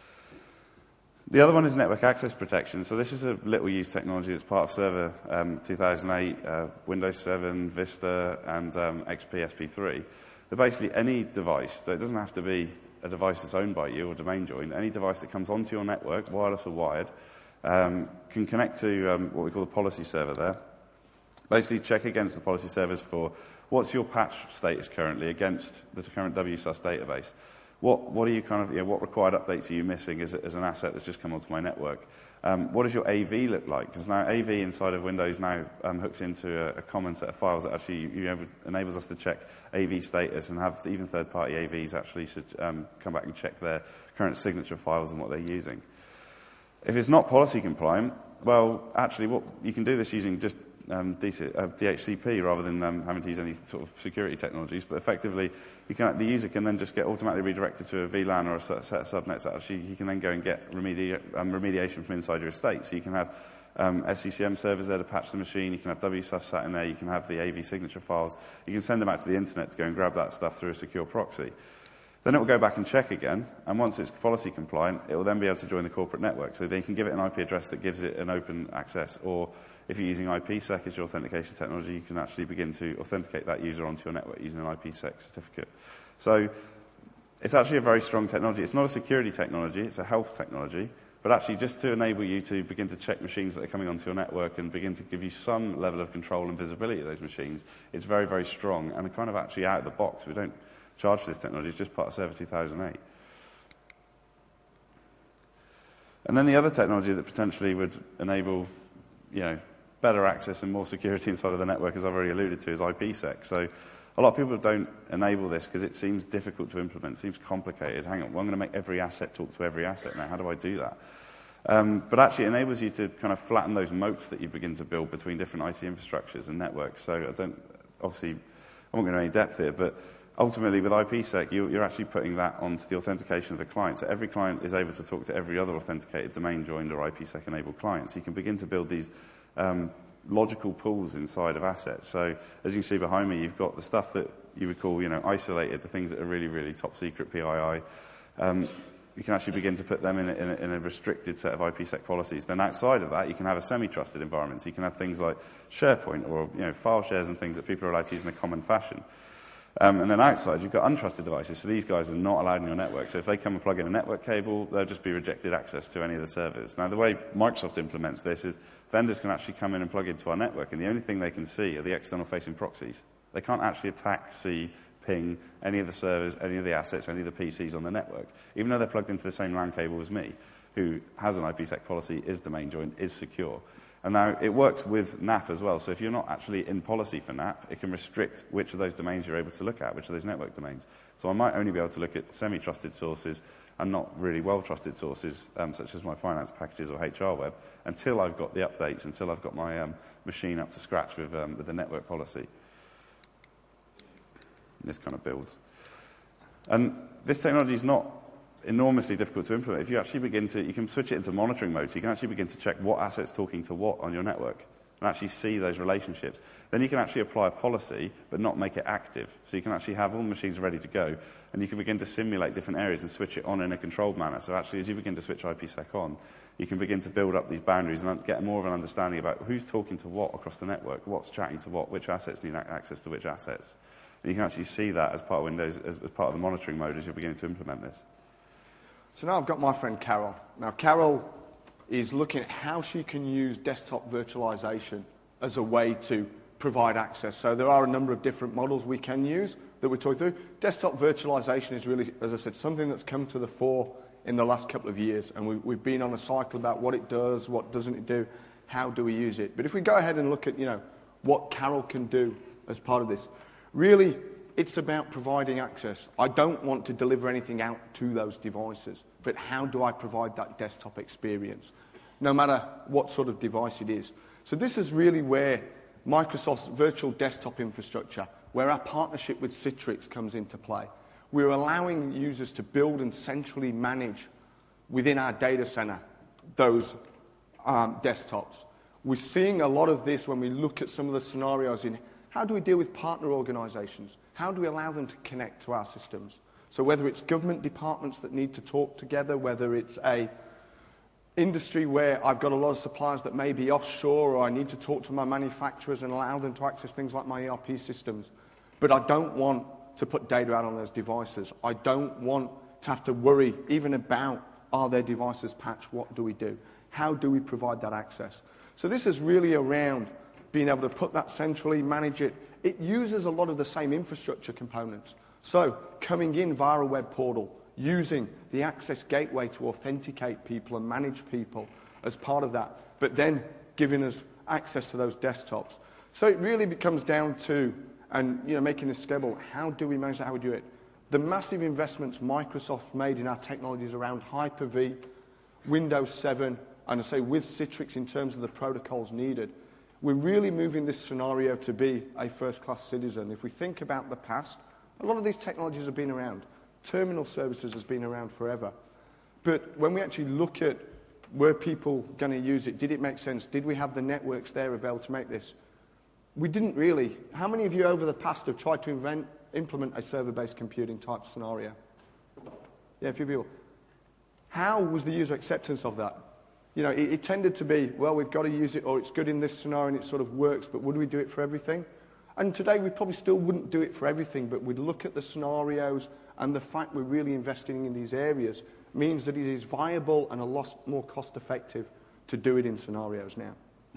The other one is network access protection. So this is a little-used technology that's part of Server um, two thousand eight, uh, Windows seven, Vista, and um, X P S P three. That basically any device, so it doesn't have to be a device that's owned by you or domain joined, any device that comes onto your network, wireless or wired, um, can connect to um, what we call the policy server there. Basically check against the policy servers for what's your patch status currently against the current W S U S database. What, what are you kind of, you know, what required updates are you missing as, as an asset that's just come onto my network? Um, what does your A V look like? Because now A V inside of Windows now um, hooks into a, a common set of files that actually you know, enables us to check A V status and have even third-party A Vs actually should, um, come back and check their current signature files and what they're using. If it's not policy compliant, well, actually, what you can do this using just um, D H C P rather than um, having to use any sort of security technologies. But effectively, you can, the user can then just get automatically redirected to a V LAN or a set of subnets that actually you can then go and get remedi um, remediation from inside your estate. So you can have um, S C C M servers there to patch the machine. You can have W S U S sat in there. You can have the A V signature files. You can send them out to the internet to go and grab that stuff through a secure proxy. Then it will go back and check again, and once it's policy compliant, it will then be able to join the corporate network. So they can give it an I P address that gives it an open access, or if you're using IPsec as your authentication technology, you can actually begin to authenticate that user onto your network using an IPsec certificate. So it's actually a very strong technology. It's not a security technology, it's a health technology, but actually just to enable you to begin to check machines that are coming onto your network and begin to give you some level of control and visibility of those machines, it's very, very strong and kind of actually out of the box. We don't charge for this technology, it's just part of Server two thousand eight. And then the other technology that potentially would enable, you know, better access and more security inside of the network, as I've already alluded to, is IPsec. So a lot of people don't enable this because it seems difficult to implement, it seems complicated. Hang on, well, I'm going to make every asset talk to every asset now. How do I do that? Um, but actually it enables you to kind of flatten those moats that you begin to build between different I T infrastructures and networks. So I don't, obviously, I won't go into any depth here, but ultimately with IPsec, you, you're actually putting that onto the authentication of the client. So every client is able to talk to every other authenticated domain-joined or IPsec-enabled client. So you can begin to build these um, logical pools inside of assets. So as you can see behind me, you've got the stuff that you would call, you know, isolated, the things that are really, really top secret P I I. Um, you can actually begin to put them in a, in, a, in a restricted set of IPsec policies. Then outside of that, you can have a semi-trusted environment. So you can have things like SharePoint or, you know, file shares and things that people are allowed to use in a common fashion. Um, and then outside, you've got untrusted devices. So these guys are not allowed in your network. So if they come and plug in a network cable, they'll just be rejected access to any of the servers. Now, the way Microsoft implements this is vendors can actually come in and plug into our network, and the only thing they can see are the external-facing proxies. They can't actually attack, see, ping any of the servers, any of the assets, any of the P Cs on the network, even though they're plugged into the same LAN cable as me, who has an IPsec policy, is domain joined, is secure. And now it works with N A P as well. So if you're not actually in policy for N A P, it can restrict which of those domains you're able to look at, which of those network domains. So I might only be able to look at semi-trusted sources and not really well-trusted sources, um, such as my finance packages or H R web, until I've got the updates, until I've got my um, machine up to scratch with, um, with the network policy. This kind of builds. And this technology is not enormously difficult to implement. If you actually begin to, you can switch it into monitoring mode, so you can actually begin to check what assets talking to what on your network and actually see those relationships. Then you can actually apply a policy, but not make it active. So you can actually have all the machines ready to go, and you can begin to simulate different areas and switch it on in a controlled manner. So actually, as you begin to switch IPsec on, you can begin to build up these boundaries and get more of an understanding about who's talking to what across the network, what's chatting to what, which assets need access to which assets. And you can actually see that as part of Windows, as, as part of the monitoring mode as you're beginning to implement this. So now I've got my friend Carol. Now Carol is looking at how she can use desktop virtualization as a way to provide access. So there are a number of different models we can use that we're talking through. Desktop virtualization is really, as I said, something that's come to the fore in the last couple of years, and we, we've been on a cycle about what it does, what doesn't it do, how do we use it. But if we go ahead and look at, you know, what Carol can do as part of this, really, it's about providing access. I don't want to deliver anything out to those devices, but how do I provide that desktop experience, no matter what sort of device it is? So this is really where Microsoft's virtual desktop infrastructure, where our partnership with Citrix comes into play. We're allowing users to build and centrally manage within our data center those um, desktops. We're seeing a lot of this when we look at some of the scenarios in how do we deal with partner organizations? How do we allow them to connect to our systems? So whether it's government departments that need to talk together, whether it's a industry where I've got a lot of suppliers that may be offshore, or I need to talk to my manufacturers and allow them to access things like my E R P systems. But I don't want to put data out on those devices. I don't want to have to worry even about, are their devices patched? What do we do? How do we provide that access? So this is really around being able to put that centrally, manage it. It uses a lot of the same infrastructure components. So coming in via a web portal, using the access gateway to authenticate people and manage people as part of that, but then giving us access to those desktops. So it really becomes down to, and you know, making this scalable, how do we manage that, how we do it? The massive investments Microsoft made in our technologies around Hyper-V, Windows seven, and I say with Citrix in terms of the protocols needed, we're really moving this scenario to be a first-class citizen. If we think about the past, a lot of these technologies have been around. Terminal services has been around forever. But when we actually look at were people going to use it, did it make sense? Did we have the networks there available to make this? We didn't really. How many of you over the past have tried to invent, implement a server-based computing type scenario? Yeah, a few people. How was the user acceptance of that? You know, it, it tended to be, well, we've got to use it, or it's good in this scenario and it sort of works, but would we do it for everything? And today we probably still wouldn't do it for everything, but we'd look at the scenarios, and the fact we're really investing in these areas means that it is viable and a lot more cost-effective to do it in scenarios now.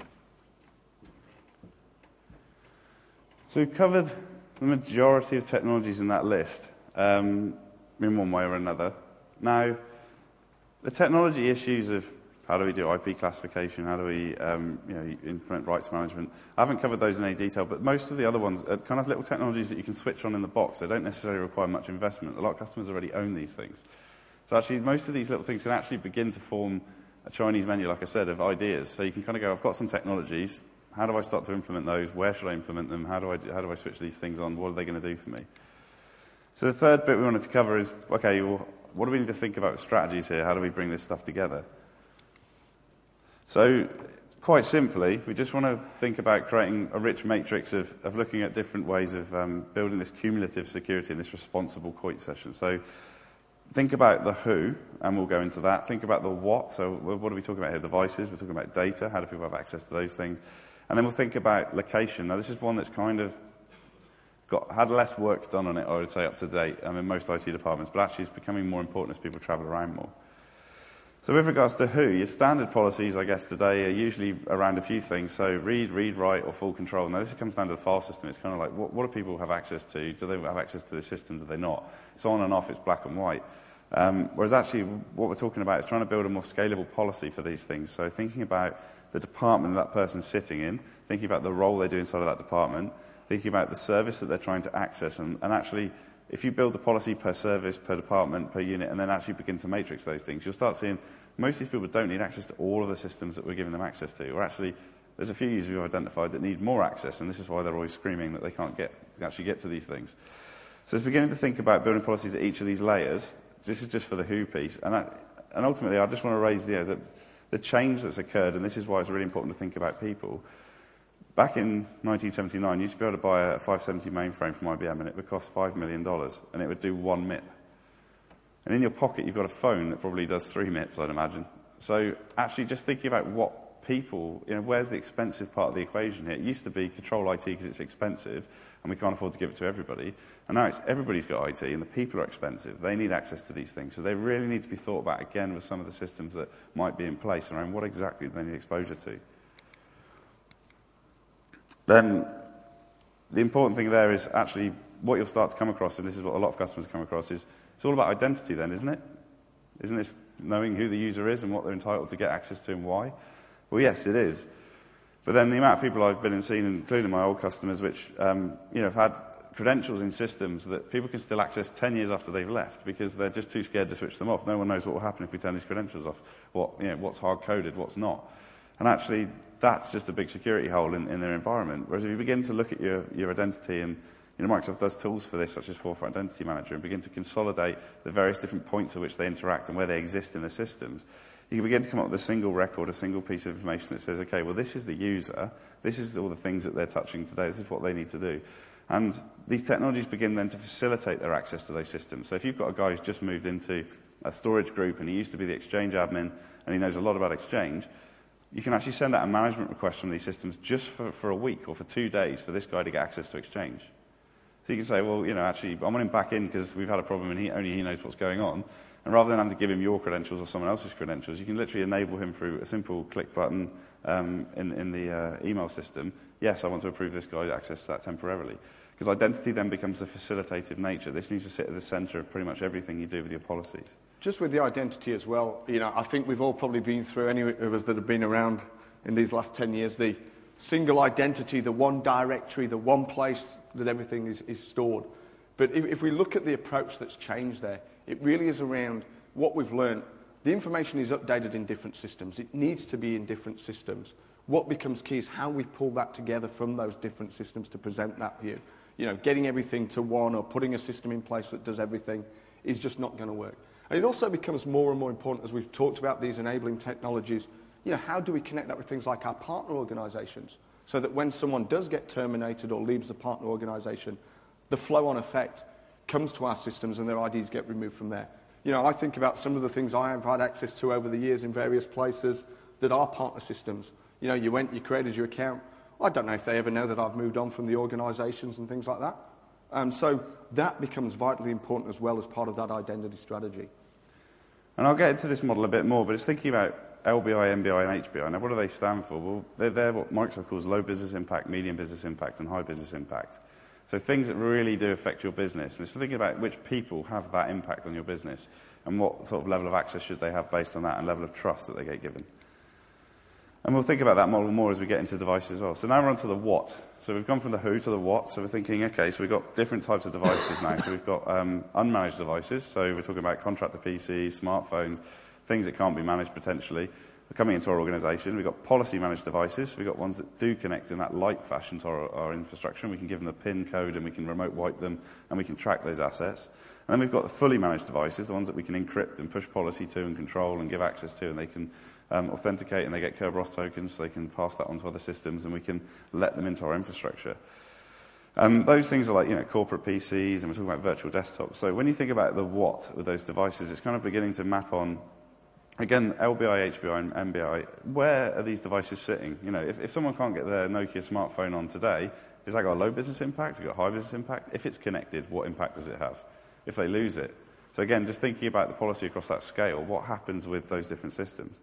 So we've covered the majority of technologies in that list, um, in one way or another. Now, the technology issues of how do we do I P classification, how do we um, you know, implement rights management, I haven't covered those in any detail, but most of the other ones are kind of little technologies that you can switch on in the box. They don't necessarily require much investment. A lot of customers already own these things. So actually, most of these little things can actually begin to form a Chinese menu, like I said, of ideas. So you can kind of go, I've got some technologies. How do I start to implement those? Where should I implement them? How do I, do, how do I switch these things on? What are they going to do for me? So the third bit we wanted to cover is, okay, well, what do we need to think about strategies here? How do we bring this stuff together? So quite simply, we just want to think about creating a rich matrix of, of looking at different ways of um, building this cumulative security in this responsible C O I T session. So think about the who, and we'll go into that. Think about the what. So what are we talking about here? Devices. We're talking about data. How do people have access to those things? And then we'll think about location. Now, this is one that's kind of got had less work done on it, I would say, up to date um, in most I T departments, but actually it's becoming more important as people travel around more. So with regards to who, your standard policies, I guess, today are usually around a few things. So read, read, write, or full control. Now, this comes down to the file system. It's kind of like, what, what do people have access to? Do they have access to the system? Do they not? It's on and off. It's black and white. Um, whereas actually, what we're talking about is trying to build a more scalable policy for these things. So thinking about the department that person's sitting in, thinking about the role they do inside of that department, thinking about the service that they're trying to access, and, and actually, if you build the policy per service, per department, per unit, and then actually begin to matrix those things, you'll start seeing most of these people don't need access to all of the systems that we're giving them access to. Or actually, there's a few users we've identified that need more access, and this is why they're always screaming that they can't get, actually get to these things. So it's beginning to think about building policies at each of these layers. This is just for the who piece. And, I, and ultimately, I just want to raise you know, the, the change that's occurred, and this is why it's really important to think about people. Back in nineteen seventy-nine, you used to be able to buy a five seventy mainframe from I B M, and it would cost five million dollars, and it would do one M I P. And in your pocket, you've got a phone that probably does three M I Ps, I'd imagine. So actually just thinking about what people, you know, where's the expensive part of the equation here? It used to be control I T because it's expensive, and we can't afford to give it to everybody. And now it's everybody's got I T, and the people are expensive. They need access to these things. So they really need to be thought about, again, with some of the systems that might be in place around what exactly do they need exposure to. Then the important thing there is actually what you'll start to come across, and this is what a lot of customers come across, is it's all about identity then, isn't it? Isn't this knowing who the user is and what they're entitled to get access to and why? Well, yes, it is. But then the amount of people I've been and seen, including my old customers, which um, you know, have had credentials in systems that people can still access ten years after they've left because they're just too scared to switch them off. No one knows what will happen if we turn these credentials off. What, you know, what's hard-coded, what's not. And actually, that's just a big security hole in, in their environment. Whereas if you begin to look at your, your identity, and you know, Microsoft does tools for this, such as Forefront Identity Manager, and begin to consolidate the various different points at which they interact and where they exist in the systems, you can begin to come up with a single record, a single piece of information that says, okay, well, this is the user, this is all the things that they're touching today, this is what they need to do. And these technologies begin then to facilitate their access to those systems. So if you've got a guy who's just moved into a storage group and he used to be the Exchange admin and he knows a lot about Exchange, you can actually send out a management request from these systems just for, for a week or for two days for this guy to get access to Exchange. So you can say, well, you know, actually, I want him back in because we've had a problem and he, only he knows what's going on. And rather than having to give him your credentials or someone else's credentials, you can literally enable him through a simple click button um, in, in the uh, email system. Yes, I want to approve this guy access to that temporarily. Because identity then becomes a facilitative nature. This needs to sit at the center of pretty much everything you do with your policies. Just with the identity as well, you know, I think we've all probably been through, any of us that have been around in these last ten years, the single identity, the one directory, the one place that everything is, is stored. But if, if we look at the approach that's changed there, it really is around what we've learned. The information is updated in different systems. It needs to be in different systems. What becomes key is how we pull that together from those different systems to present that view. You know, getting everything to one or putting a system in place that does everything is just not going to work. And it also becomes more and more important as we've talked about these enabling technologies. You know, how do we connect that with things like our partner organizations so that when someone does get terminated or leaves the partner organization, the flow-on effect comes to our systems and their I Ds get removed from there. You know, I think about some of the things I have had access to over the years in various places that are partner systems. You know, you went, you created your account. I don't know if they ever know that I've moved on from the organizations and things like that. Um, so that becomes vitally important as well as part of that identity strategy. And I'll get into this model a bit more, but it's thinking about L B I, M B I, and H B I. Now, what do they stand for? Well, they're, they're what Microsoft calls low business impact, medium business impact, and high business impact. So things that really do affect your business. And it's thinking about which people have that impact on your business and what sort of level of access should they have based on that and level of trust that they get given. And we'll think about that model more as we get into devices as well. So now we're on to the what. So we've gone from the who to the what. So we're thinking, okay, so we've got different types of devices now. So we've got um, unmanaged devices. So we're talking about contractor P Cs, smartphones, things that can't be managed potentially. are coming into our organization. We've got policy managed devices. We've got ones that do connect in that light fashion to our, our infrastructure. And we can give them the PIN code and we can remote wipe them and we can track those assets. And then we've got the fully managed devices, the ones that we can encrypt and push policy to and control and give access to, and they can um, authenticate and they get Kerberos tokens so they can pass that on to other systems and we can let them into our infrastructure. Um, those things are like, you know, corporate P Cs, and we're talking about virtual desktops. So when you think about the what with those devices, it's kind of beginning to map on, again, L B I, H B I, and M B I. Where are these devices sitting? You know, if, if someone can't get their Nokia smartphone on today, has that got a low business impact? Has it got a high business impact? If it's connected, what impact does it have if they lose it? So again, just thinking about the policy across that scale, what happens with those different systems?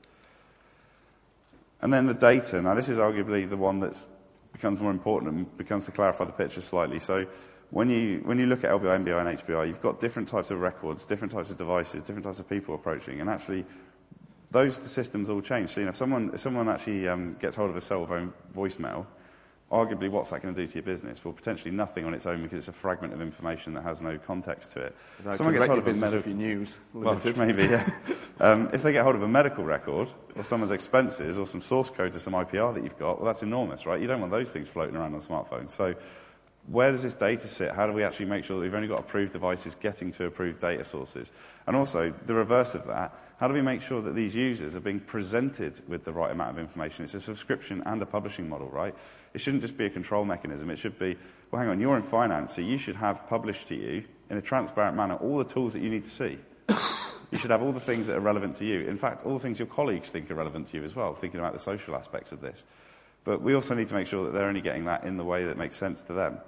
And then the data. Now, this is arguably the one that's becomes more important and begins to clarify the picture slightly. So when you when you look at L B I, M B I, and H B I, you've got different types of records, different types of devices, different types of people approaching, and actually those the systems all change. So you know, if someone if someone actually um, gets hold of a cell phone voicemail, arguably what's that going to do to your business? Well, potentially nothing on its own because it's a fragment of information that has no context to it. That someone gets hold of a medical news. Well, maybe, yeah. um, if they get hold of a medical record or someone's expenses or some source code to some I P R that you've got, well, that's enormous, right? You don't want those things floating around on a smartphone. So where does this data sit? How do we actually make sure that we've only got approved devices getting to approved data sources? And also, the reverse of that, how do we make sure that these users are being presented with the right amount of information? It's a subscription and a publishing model, right? It shouldn't just be a control mechanism. It should be, well, hang on, you're in finance, so you should have published to you in a transparent manner all the tools that you need to see. You should have all the things that are relevant to you. In fact, all the things your colleagues think are relevant to you as well, thinking about the social aspects of this. But we also need to make sure that they're only getting that in the way that makes sense to them.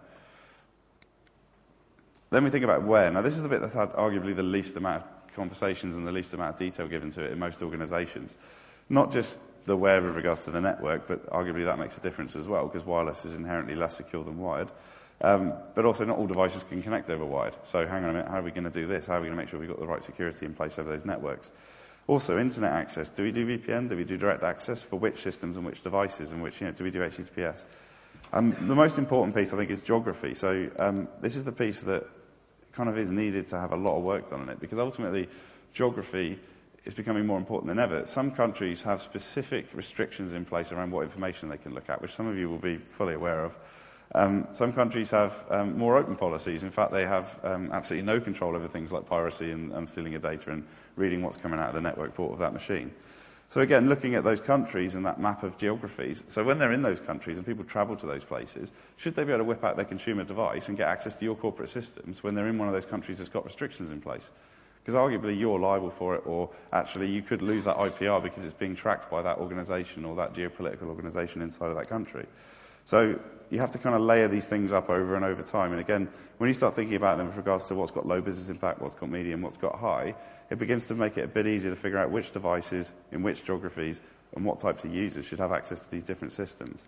Then we think about where. Now, this is the bit that's had arguably the least amount of conversations and the least amount of detail given to it in most organizations. Not just the where with regards to the network, but arguably that makes a difference as well, because wireless is inherently less secure than wired. Um, but also, not all devices can connect over wired. So hang on a minute, how are we going to do this? How are we going to make sure we've got the right security in place over those networks? Also, internet access. Do we do V P N? Do we do direct access? For which systems and which devices? And which, you know, do we do H T T P S? Um, the most important piece, I think, is geography. So um, this is the piece that kind of is needed to have a lot of work done on it, because ultimately, geography is becoming more important than ever. Some countries have specific restrictions in place around what information they can look at, which some of you will be fully aware of. Um, some countries have um, more open policies. In fact, they have um, absolutely no control over things like piracy and um, stealing of data and reading what's coming out of the network port of that machine. So again, looking at those countries and that map of geographies, so when they're in those countries and people travel to those places, should they be able to whip out their consumer device and get access to your corporate systems when they're in one of those countries that's got restrictions in place? Because arguably you're liable for it, or actually you could lose that I P R because it's being tracked by that organisation or that geopolitical organisation inside of that country. So you have to kind of layer these things up over and over time. And again, when you start thinking about them with regards to what's got low business impact, what's got medium, what's got high, it begins to make it a bit easier to figure out which devices, in which geographies, and what types of users should have access to these different systems.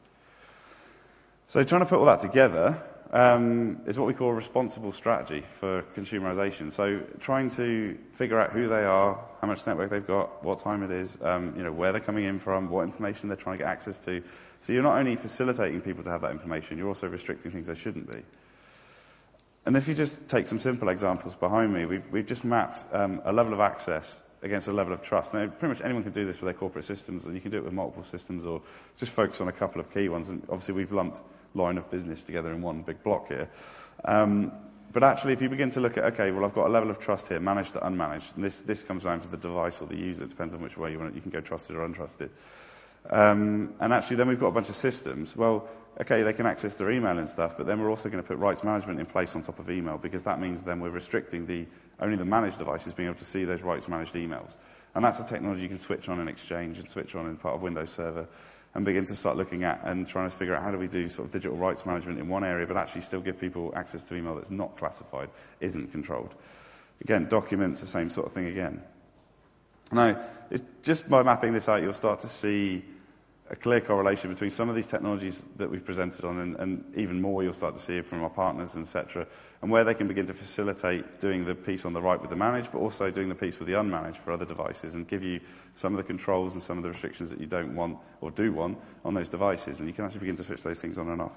So trying to put all that together um, is what we call a responsible strategy for consumerization. So trying to figure out who they are, how much network they've got, what time it is, um, you know, where they're coming in from, what information they're trying to get access to. So you're not only facilitating people to have that information, you're also restricting things they shouldn't be. And if you just take some simple examples behind me, we've, we've just mapped um, a level of access against a level of trust. Now, pretty much anyone can do this with their corporate systems, and you can do it with multiple systems or just focus on a couple of key ones. And obviously, we've lumped line of business together in one big block here. Um, but actually, if you begin to look at, okay, well, I've got a level of trust here, managed to unmanaged, and this, this comes down to the device or the user. It depends on which way you want it. You can go trusted or untrusted. Um, and actually, then we've got a bunch of systems. Well, okay, they can access their email and stuff, but then we're also going to put rights management in place on top of email, because that means then we're restricting the only the managed devices being able to see those rights managed emails. And that's a technology you can switch on in Exchange and switch on in part of Windows Server and begin to start looking at and trying to figure out how do we do sort of digital rights management in one area, but actually still give people access to email that's not classified, isn't controlled. Again, documents, the same sort of thing again. Now, it's just by mapping this out, you'll start to see a clear correlation between some of these technologies that we've presented on, and, and even more you'll start to see it from our partners, et cetera, and where they can begin to facilitate doing the piece on the right with the managed, but also doing the piece with the unmanaged for other devices, and give you some of the controls and some of the restrictions that you don't want or do want on those devices, and you can actually begin to switch those things on and off.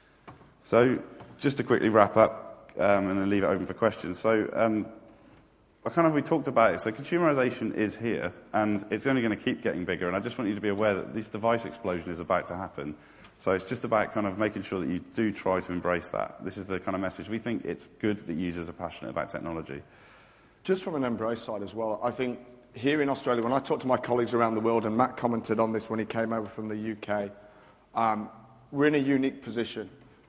So just to quickly wrap up um, and then leave it open for questions. So um, I kind of, we talked about it. So consumerization is here, and it's only going to keep getting bigger. And I just want you to be aware that this device explosion is about to happen. So it's just about kind of making sure that you do try to embrace that. This is the kind of message. We think it's good that users are passionate about technology. Just from an embrace side as well, I think here in Australia, when I talk to my colleagues around the world, and Matt commented on this when he came over from the U K, um, we're in a unique position.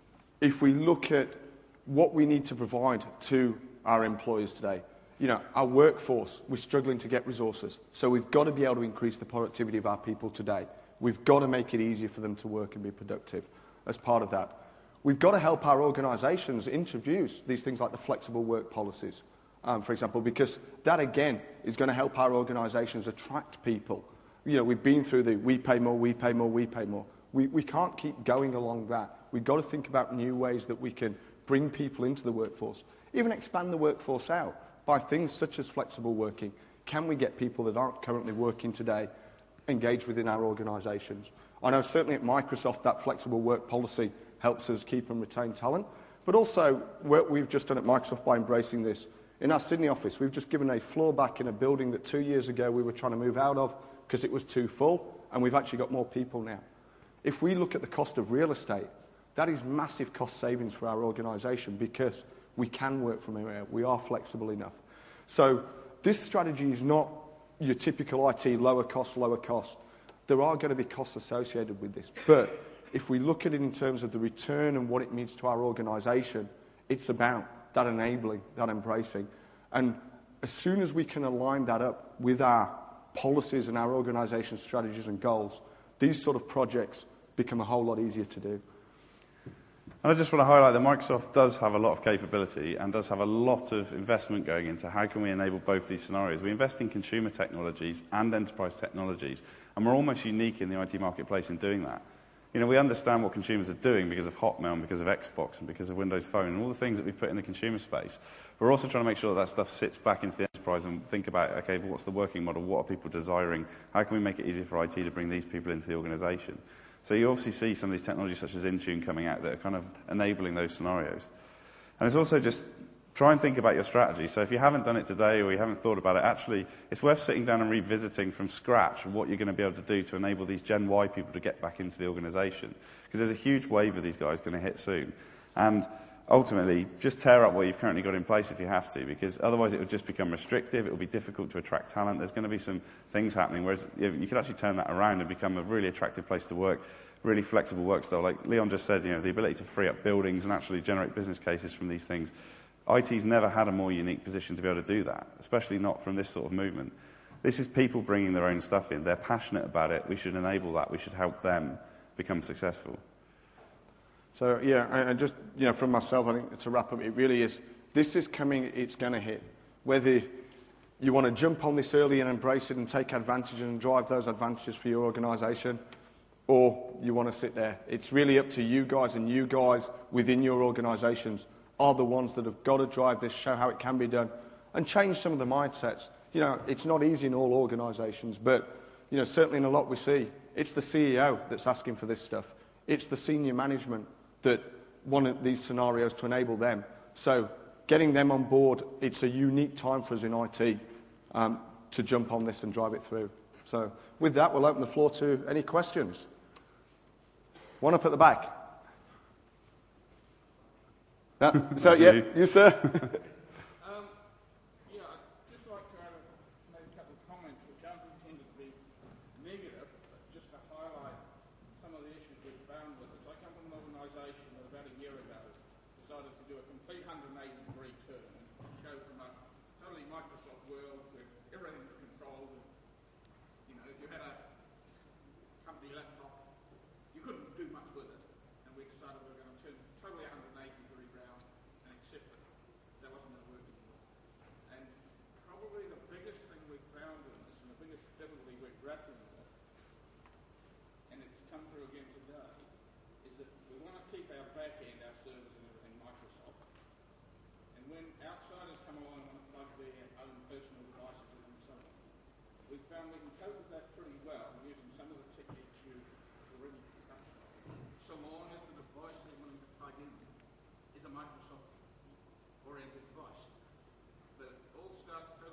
If we look at what we need to provide to our employers today, you know, our workforce, we're struggling to get resources. So we've got to be able to increase the productivity of our people today. We've got to make it easier for them to work and be productive as part of that. We've got to help our organisations introduce these things like the flexible work policies, um, for example, because that, again, is going to help our organisations attract people. You know, we've been through the we pay more, we pay more, we pay more. We, we can't keep going along that. We've got to think about new ways that we can bring people into the workforce, even expand the workforce out by things such as flexible working. Can we get people that aren't currently working today engaged within our organisations? I know certainly at Microsoft that flexible work policy helps us keep and retain talent, but also what we've just done at Microsoft by embracing this. In our Sydney office, we've just given a floor back in a building that two years ago we were trying to move out of because it was too full, and we've actually got more people now. If we look at the cost of real estate, that is massive cost savings for our organisation because we can work from anywhere. We are flexible enough. So this strategy is not your typical I T, lower cost, lower cost. There are going to be costs associated with this. But if we look at it in terms of the return and what it means to our organisation, it's about that enabling, that embracing. And as soon as we can align that up with our policies and our organisation strategies and goals, these sort of projects become a whole lot easier to do. And I just want to highlight that Microsoft does have a lot of capability and does have a lot of investment going into how can we enable both these scenarios. We invest in consumer technologies and enterprise technologies, and we're almost unique in the I T marketplace in doing that. You know, we understand what consumers are doing because of Hotmail and because of Xbox and because of Windows Phone and all the things that we've put in the consumer space. We're also trying to make sure that that stuff sits back into the enterprise and think about, okay, well, what's the working model? What are people desiring? How can we make it easier for I T to bring these people into the organisation? So you obviously see some of these technologies such as Intune coming out that are kind of enabling those scenarios. And it's also just try and think about your strategy. So if you haven't done it today or you haven't thought about it, actually it's worth sitting down and revisiting from scratch what you're going to be able to do to enable these Gen Y people to get back into the organisation. Because there's a huge wave of these guys going to hit soon. And ultimately, just tear up what you've currently got in place if you have to, because otherwise it will just become restrictive, it will be difficult to attract talent, there's going to be some things happening, whereas you could actually turn that around and become a really attractive place to work, really flexible work style. Like Leon just said, you know, the ability to free up buildings and actually generate business cases from these things. I T's never had a more unique position to be able to do that, especially not from this sort of movement. This is people bringing their own stuff in, they're passionate about it, we should enable that, we should help them become successful. So, yeah, and just, you know, from myself, I think to wrap up, it really is, this is coming, it's going to hit. Whether you want to jump on this early and embrace it and take advantage and drive those advantages for your organisation, or you want to sit there. It's really up to you guys, and you guys within your organisations are the ones that have got to drive this, show how it can be done, and change some of the mindsets. You know, it's not easy in all organisations, but, you know, certainly in a lot we see, it's the C E O that's asking for this stuff. It's the senior management that want these scenarios to enable them. So getting them on board, it's a unique time for us in I T um, to jump on this and drive it through. So with that, we'll open the floor to any questions. One up at the back. Yeah. So, yeah, you, you sir. um, yeah, I'd just like to add a, maybe a couple of comments which aren't intended to be negative, but just to highlight some of the issues we've found with this. I come from an organisation that about a year ago decided to do a complete one hundred eighty degree turn and go from a totally Microsoft world where everything was controlled. You know, if you had a company laptop, you couldn't do much with it. And we decided we were going to turn totally one hundred eighty degree round and accept it. That wasn't going to work anymore. And probably the biggest thing we've found in this, and the biggest difficulty we're grappling with, and it's come through again today, is that we want to keep our back end, our servers and everything Microsoft. And when outsiders come along and want to plug their own personal devices in and so on, we've found we can cope with that pretty well using some of the techniques you've already touched on. So long as the device they're wanting to plug in is a Microsoft-oriented device. But it all starts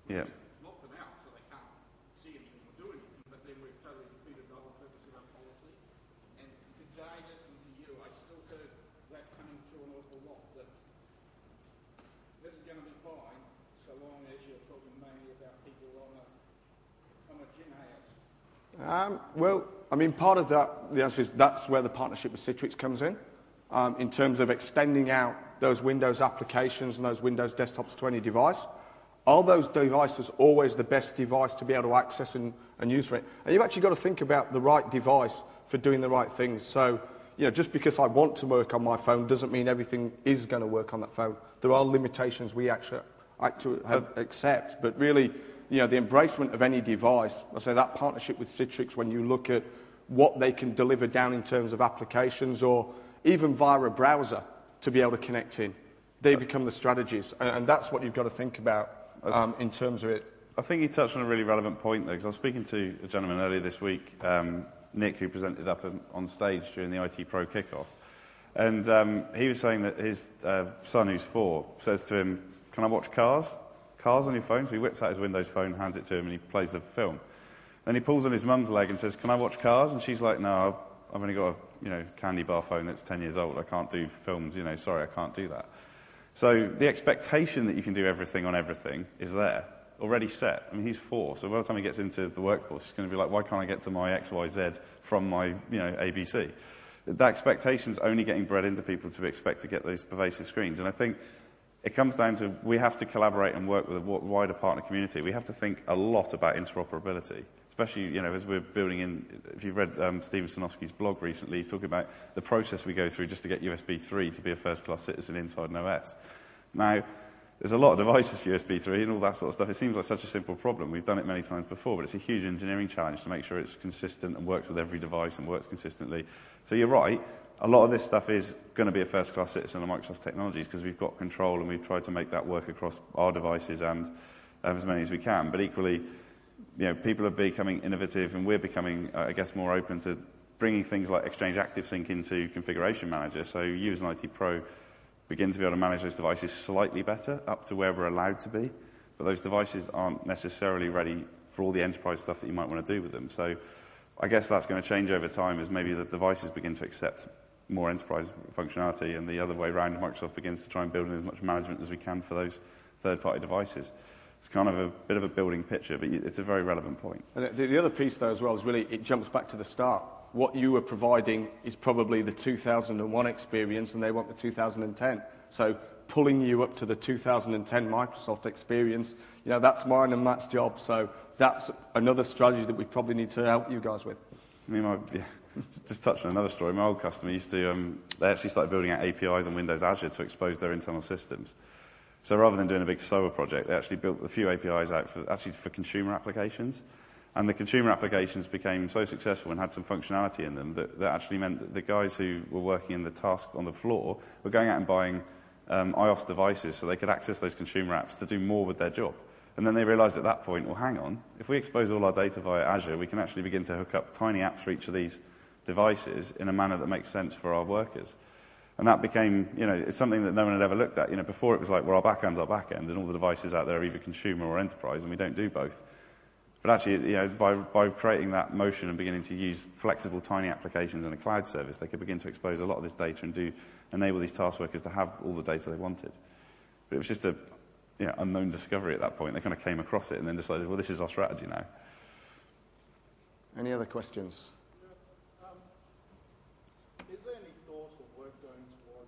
Yeah. Lock them out so they can't see anything or do anything, but then we've totally defeated the whole purpose of our policy. And today, listening to you, I still heard that coming through an awful lot, that this is going to be fine so long as you're talking mainly about people on a, on a G N A S. Um, well, I mean, part of that, the answer is that's where the partnership with Citrix comes in, um, in terms of extending out those Windows applications and those Windows desktops to any device. Are those devices always the best device to be able to access and, and use for it? And you've actually got to think about the right device for doing the right things. So, you know, just because I want to work on my phone doesn't mean everything is going to work on that phone. There are limitations we actually, actually have, accept, but really, you know, the embracement of any device, I say that partnership with Citrix, when you look at what they can deliver down in terms of applications or even via a browser to be able to connect in, they become the strategies. And, and that's what you've got to think about um, in terms of it. I think you touched on a really relevant point there, because I was speaking to a gentleman earlier this week, um, Nick, who presented up on stage during the I T Pro kickoff. And um, he was saying that his uh, son, who's four, says to him, "Can I watch Cars? Cars on your phone?" So he whips out his Windows phone, hands it to him, and he plays the film. Then he pulls on his mum's leg and says, "Can I watch Cars?" And she's like, "No, I've only got a you know candy bar phone that's ten years old. I can't do films. You know, sorry, I can't do that." So the expectation that you can do everything on everything is there, already set. I mean, he's four, so by the time he gets into the workforce, he's going to be like, "Why can't I get to my X, Y, Z from my you know A B C?" That expectation's only getting bred into people to expect to get those pervasive screens. And I think it comes down to we have to collaborate and work with a wider partner community. We have to think a lot about interoperability, especially you know as we're building in. If you've read um, Steven Sinofsky's blog recently, he's talking about the process we go through just to get U S B three to be a first-class citizen inside an O S. Now, there's a lot of devices for U S B three and all that sort of stuff. It seems like such a simple problem. We've done it many times before, but it's a huge engineering challenge to make sure it's consistent and works with every device and works consistently. So you're right. A lot of this stuff is going to be a first-class citizen of Microsoft Technologies because we've got control and we've tried to make that work across our devices and um, as many as we can. But equally, you know, people are becoming innovative and we're becoming, uh, I guess, more open to bringing things like Exchange ActiveSync into Configuration Manager. So you as an I T pro begin to be able to manage those devices slightly better, up to where we're allowed to be. But those devices aren't necessarily ready for all the enterprise stuff that you might want to do with them. So I guess that's going to change over time as maybe the devices begin to accept more enterprise functionality, and the other way around, Microsoft begins to try and build in as much management as we can for those third-party devices. It's kind of a bit of a building picture, but it's a very relevant point. And the, the other piece, though, as well, is really it jumps back to the start. What you were providing is probably the two thousand one experience, and they want the two thousand ten. So pulling you up to the two thousand ten Microsoft experience, you know, that's mine and Matt's job. So that's another strategy that we probably need to help you guys with. I mean, my, yeah, just touch on another story. My old customer used to, um, they actually started building out A P Is on Windows Azure to expose their internal systems. So rather than doing a big S O A project, they actually built a few A P Is out for, actually for consumer applications. And the consumer applications became so successful and had some functionality in them that, that actually meant that the guys who were working in the task on the floor were going out and buying um, iOS devices so they could access those consumer apps to do more with their job. And then they realized at that point, well, hang on, if we expose all our data via Azure, we can actually begin to hook up tiny apps for each of these devices in a manner that makes sense for our workers. And that became, you know, it's something that no one had ever looked at. You know, before it was like, well, our backend's our backend, and all the devices out there are either consumer or enterprise, and we don't do both. But actually, you know, by, by creating that motion and beginning to use flexible, tiny applications in a cloud service, they could begin to expose a lot of this data and do enable these task workers to have all the data they wanted. But it was just a you know, unknown discovery at that point. They kind of came across it and then decided, well, this is our strategy now. Any other questions? Um, is there any thought or work going towards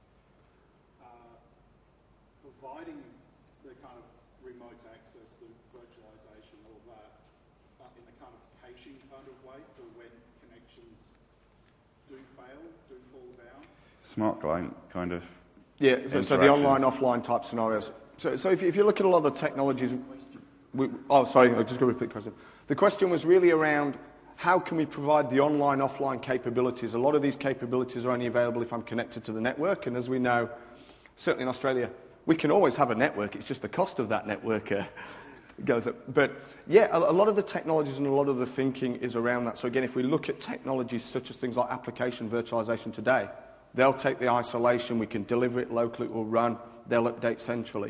uh, providing the kind of remote access, the virtualization, all that, but in a kind of caching kind of way for when connections do fail, do fall down? Smart client kind of Yeah, so, so the online, offline type scenarios. So, so if, you, if you look at a lot of the technologies... We, oh, sorry, I just got to repeat the question. The question was really around how can we provide the online, offline capabilities. A lot of these capabilities are only available if I'm connected to the network, and as we know, certainly in Australia, we can always have a network, it's just the cost of that network uh, goes up. But yeah, a, a lot of the technologies and a lot of the thinking is around that. So again, if we look at technologies such as things like application virtualization today, they'll take the isolation, we can deliver it locally, it will run, they'll update centrally.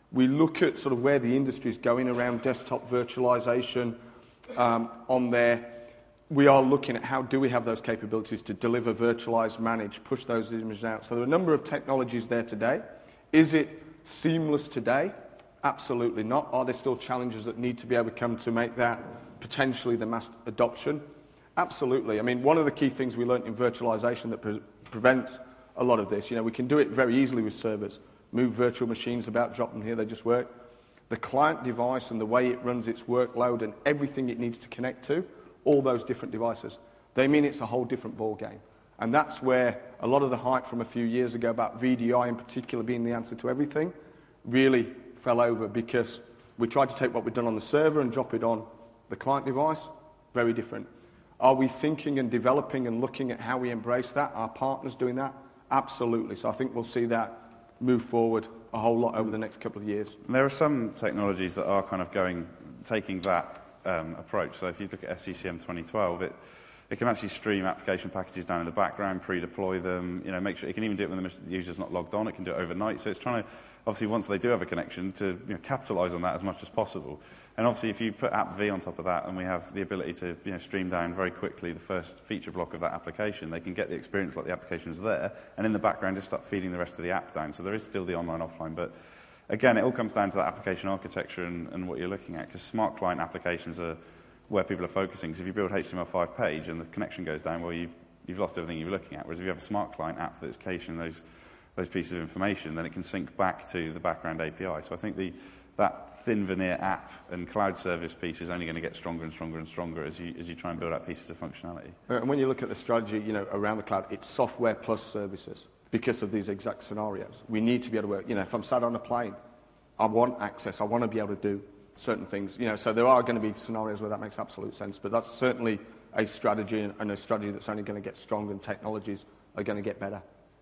We look at sort of where the industry is going around desktop virtualization um, on there. We are looking at how do we have those capabilities to deliver, virtualize, manage, push those images out. So there are a number of technologies there today. Is it seamless today? Absolutely not. Are there still challenges that need to be overcome to make that potentially the mass adoption? Absolutely. I mean, one of the key things we learned in virtualization that pre prevents a lot of this, you know, we can do it very easily with servers. Move virtual machines about, drop them here, they just work. The client device and the way it runs its workload and everything it needs to connect to, all those different devices, they mean it's a whole different ball game. And that's where a lot of the hype from a few years ago about V D I in particular being the answer to everything really fell over, because we tried to take what we'd done on the server and drop it on the client device. Very different. Are we thinking and developing and looking at how we embrace that? Are partners doing that? Absolutely. So I think we'll see that move forward a whole lot over the next couple of years. There are some technologies that are kind of going, taking that um, approach. So if you look at S C C M twenty twelve, it, it can actually stream application packages down in the background, pre-deploy them, you know, make sure it can even do it when the user's not logged on. It can do it overnight. So it's trying to, obviously, once they do have a connection, to you know, capitalize on that as much as possible. And obviously, if you put App V on top of that, and we have the ability to you know, stream down very quickly the first feature block of that application, they can get the experience like the application's there, and in the background just start feeding the rest of the app down. So there is still the online, offline. But again, it all comes down to that application architecture and, and what you're looking at, because smart client applications are where people are focusing. Because if you build H T M L five page and the connection goes down, well, you, you've lost everything you were looking at. Whereas if you have a smart client app that's caching those, those pieces of information, then it can sync back to the background A P I. So I think the that thin veneer app and cloud service piece is only going to get stronger and stronger and stronger as you, as you try and build out pieces of functionality. And when you look at the strategy, you know, around the cloud, it's software plus services because of these exact scenarios. We need to be able to work. You know, if I'm sat on a plane, I want access. I want to be able to do certain things. You know, so there are going to be scenarios where that makes absolute sense. But that's certainly a strategy, and a strategy that's only going to get stronger, and technologies are going to get better.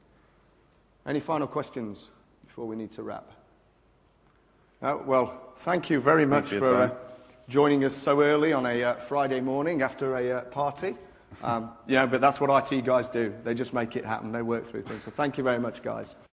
Any final questions before we need to wrap? Uh, well, thank you very much you for uh, joining us so early on a uh, Friday morning after a uh, party. Um, yeah, but that's what I T guys do. They just make it happen. They work through things. So thank you very much, guys.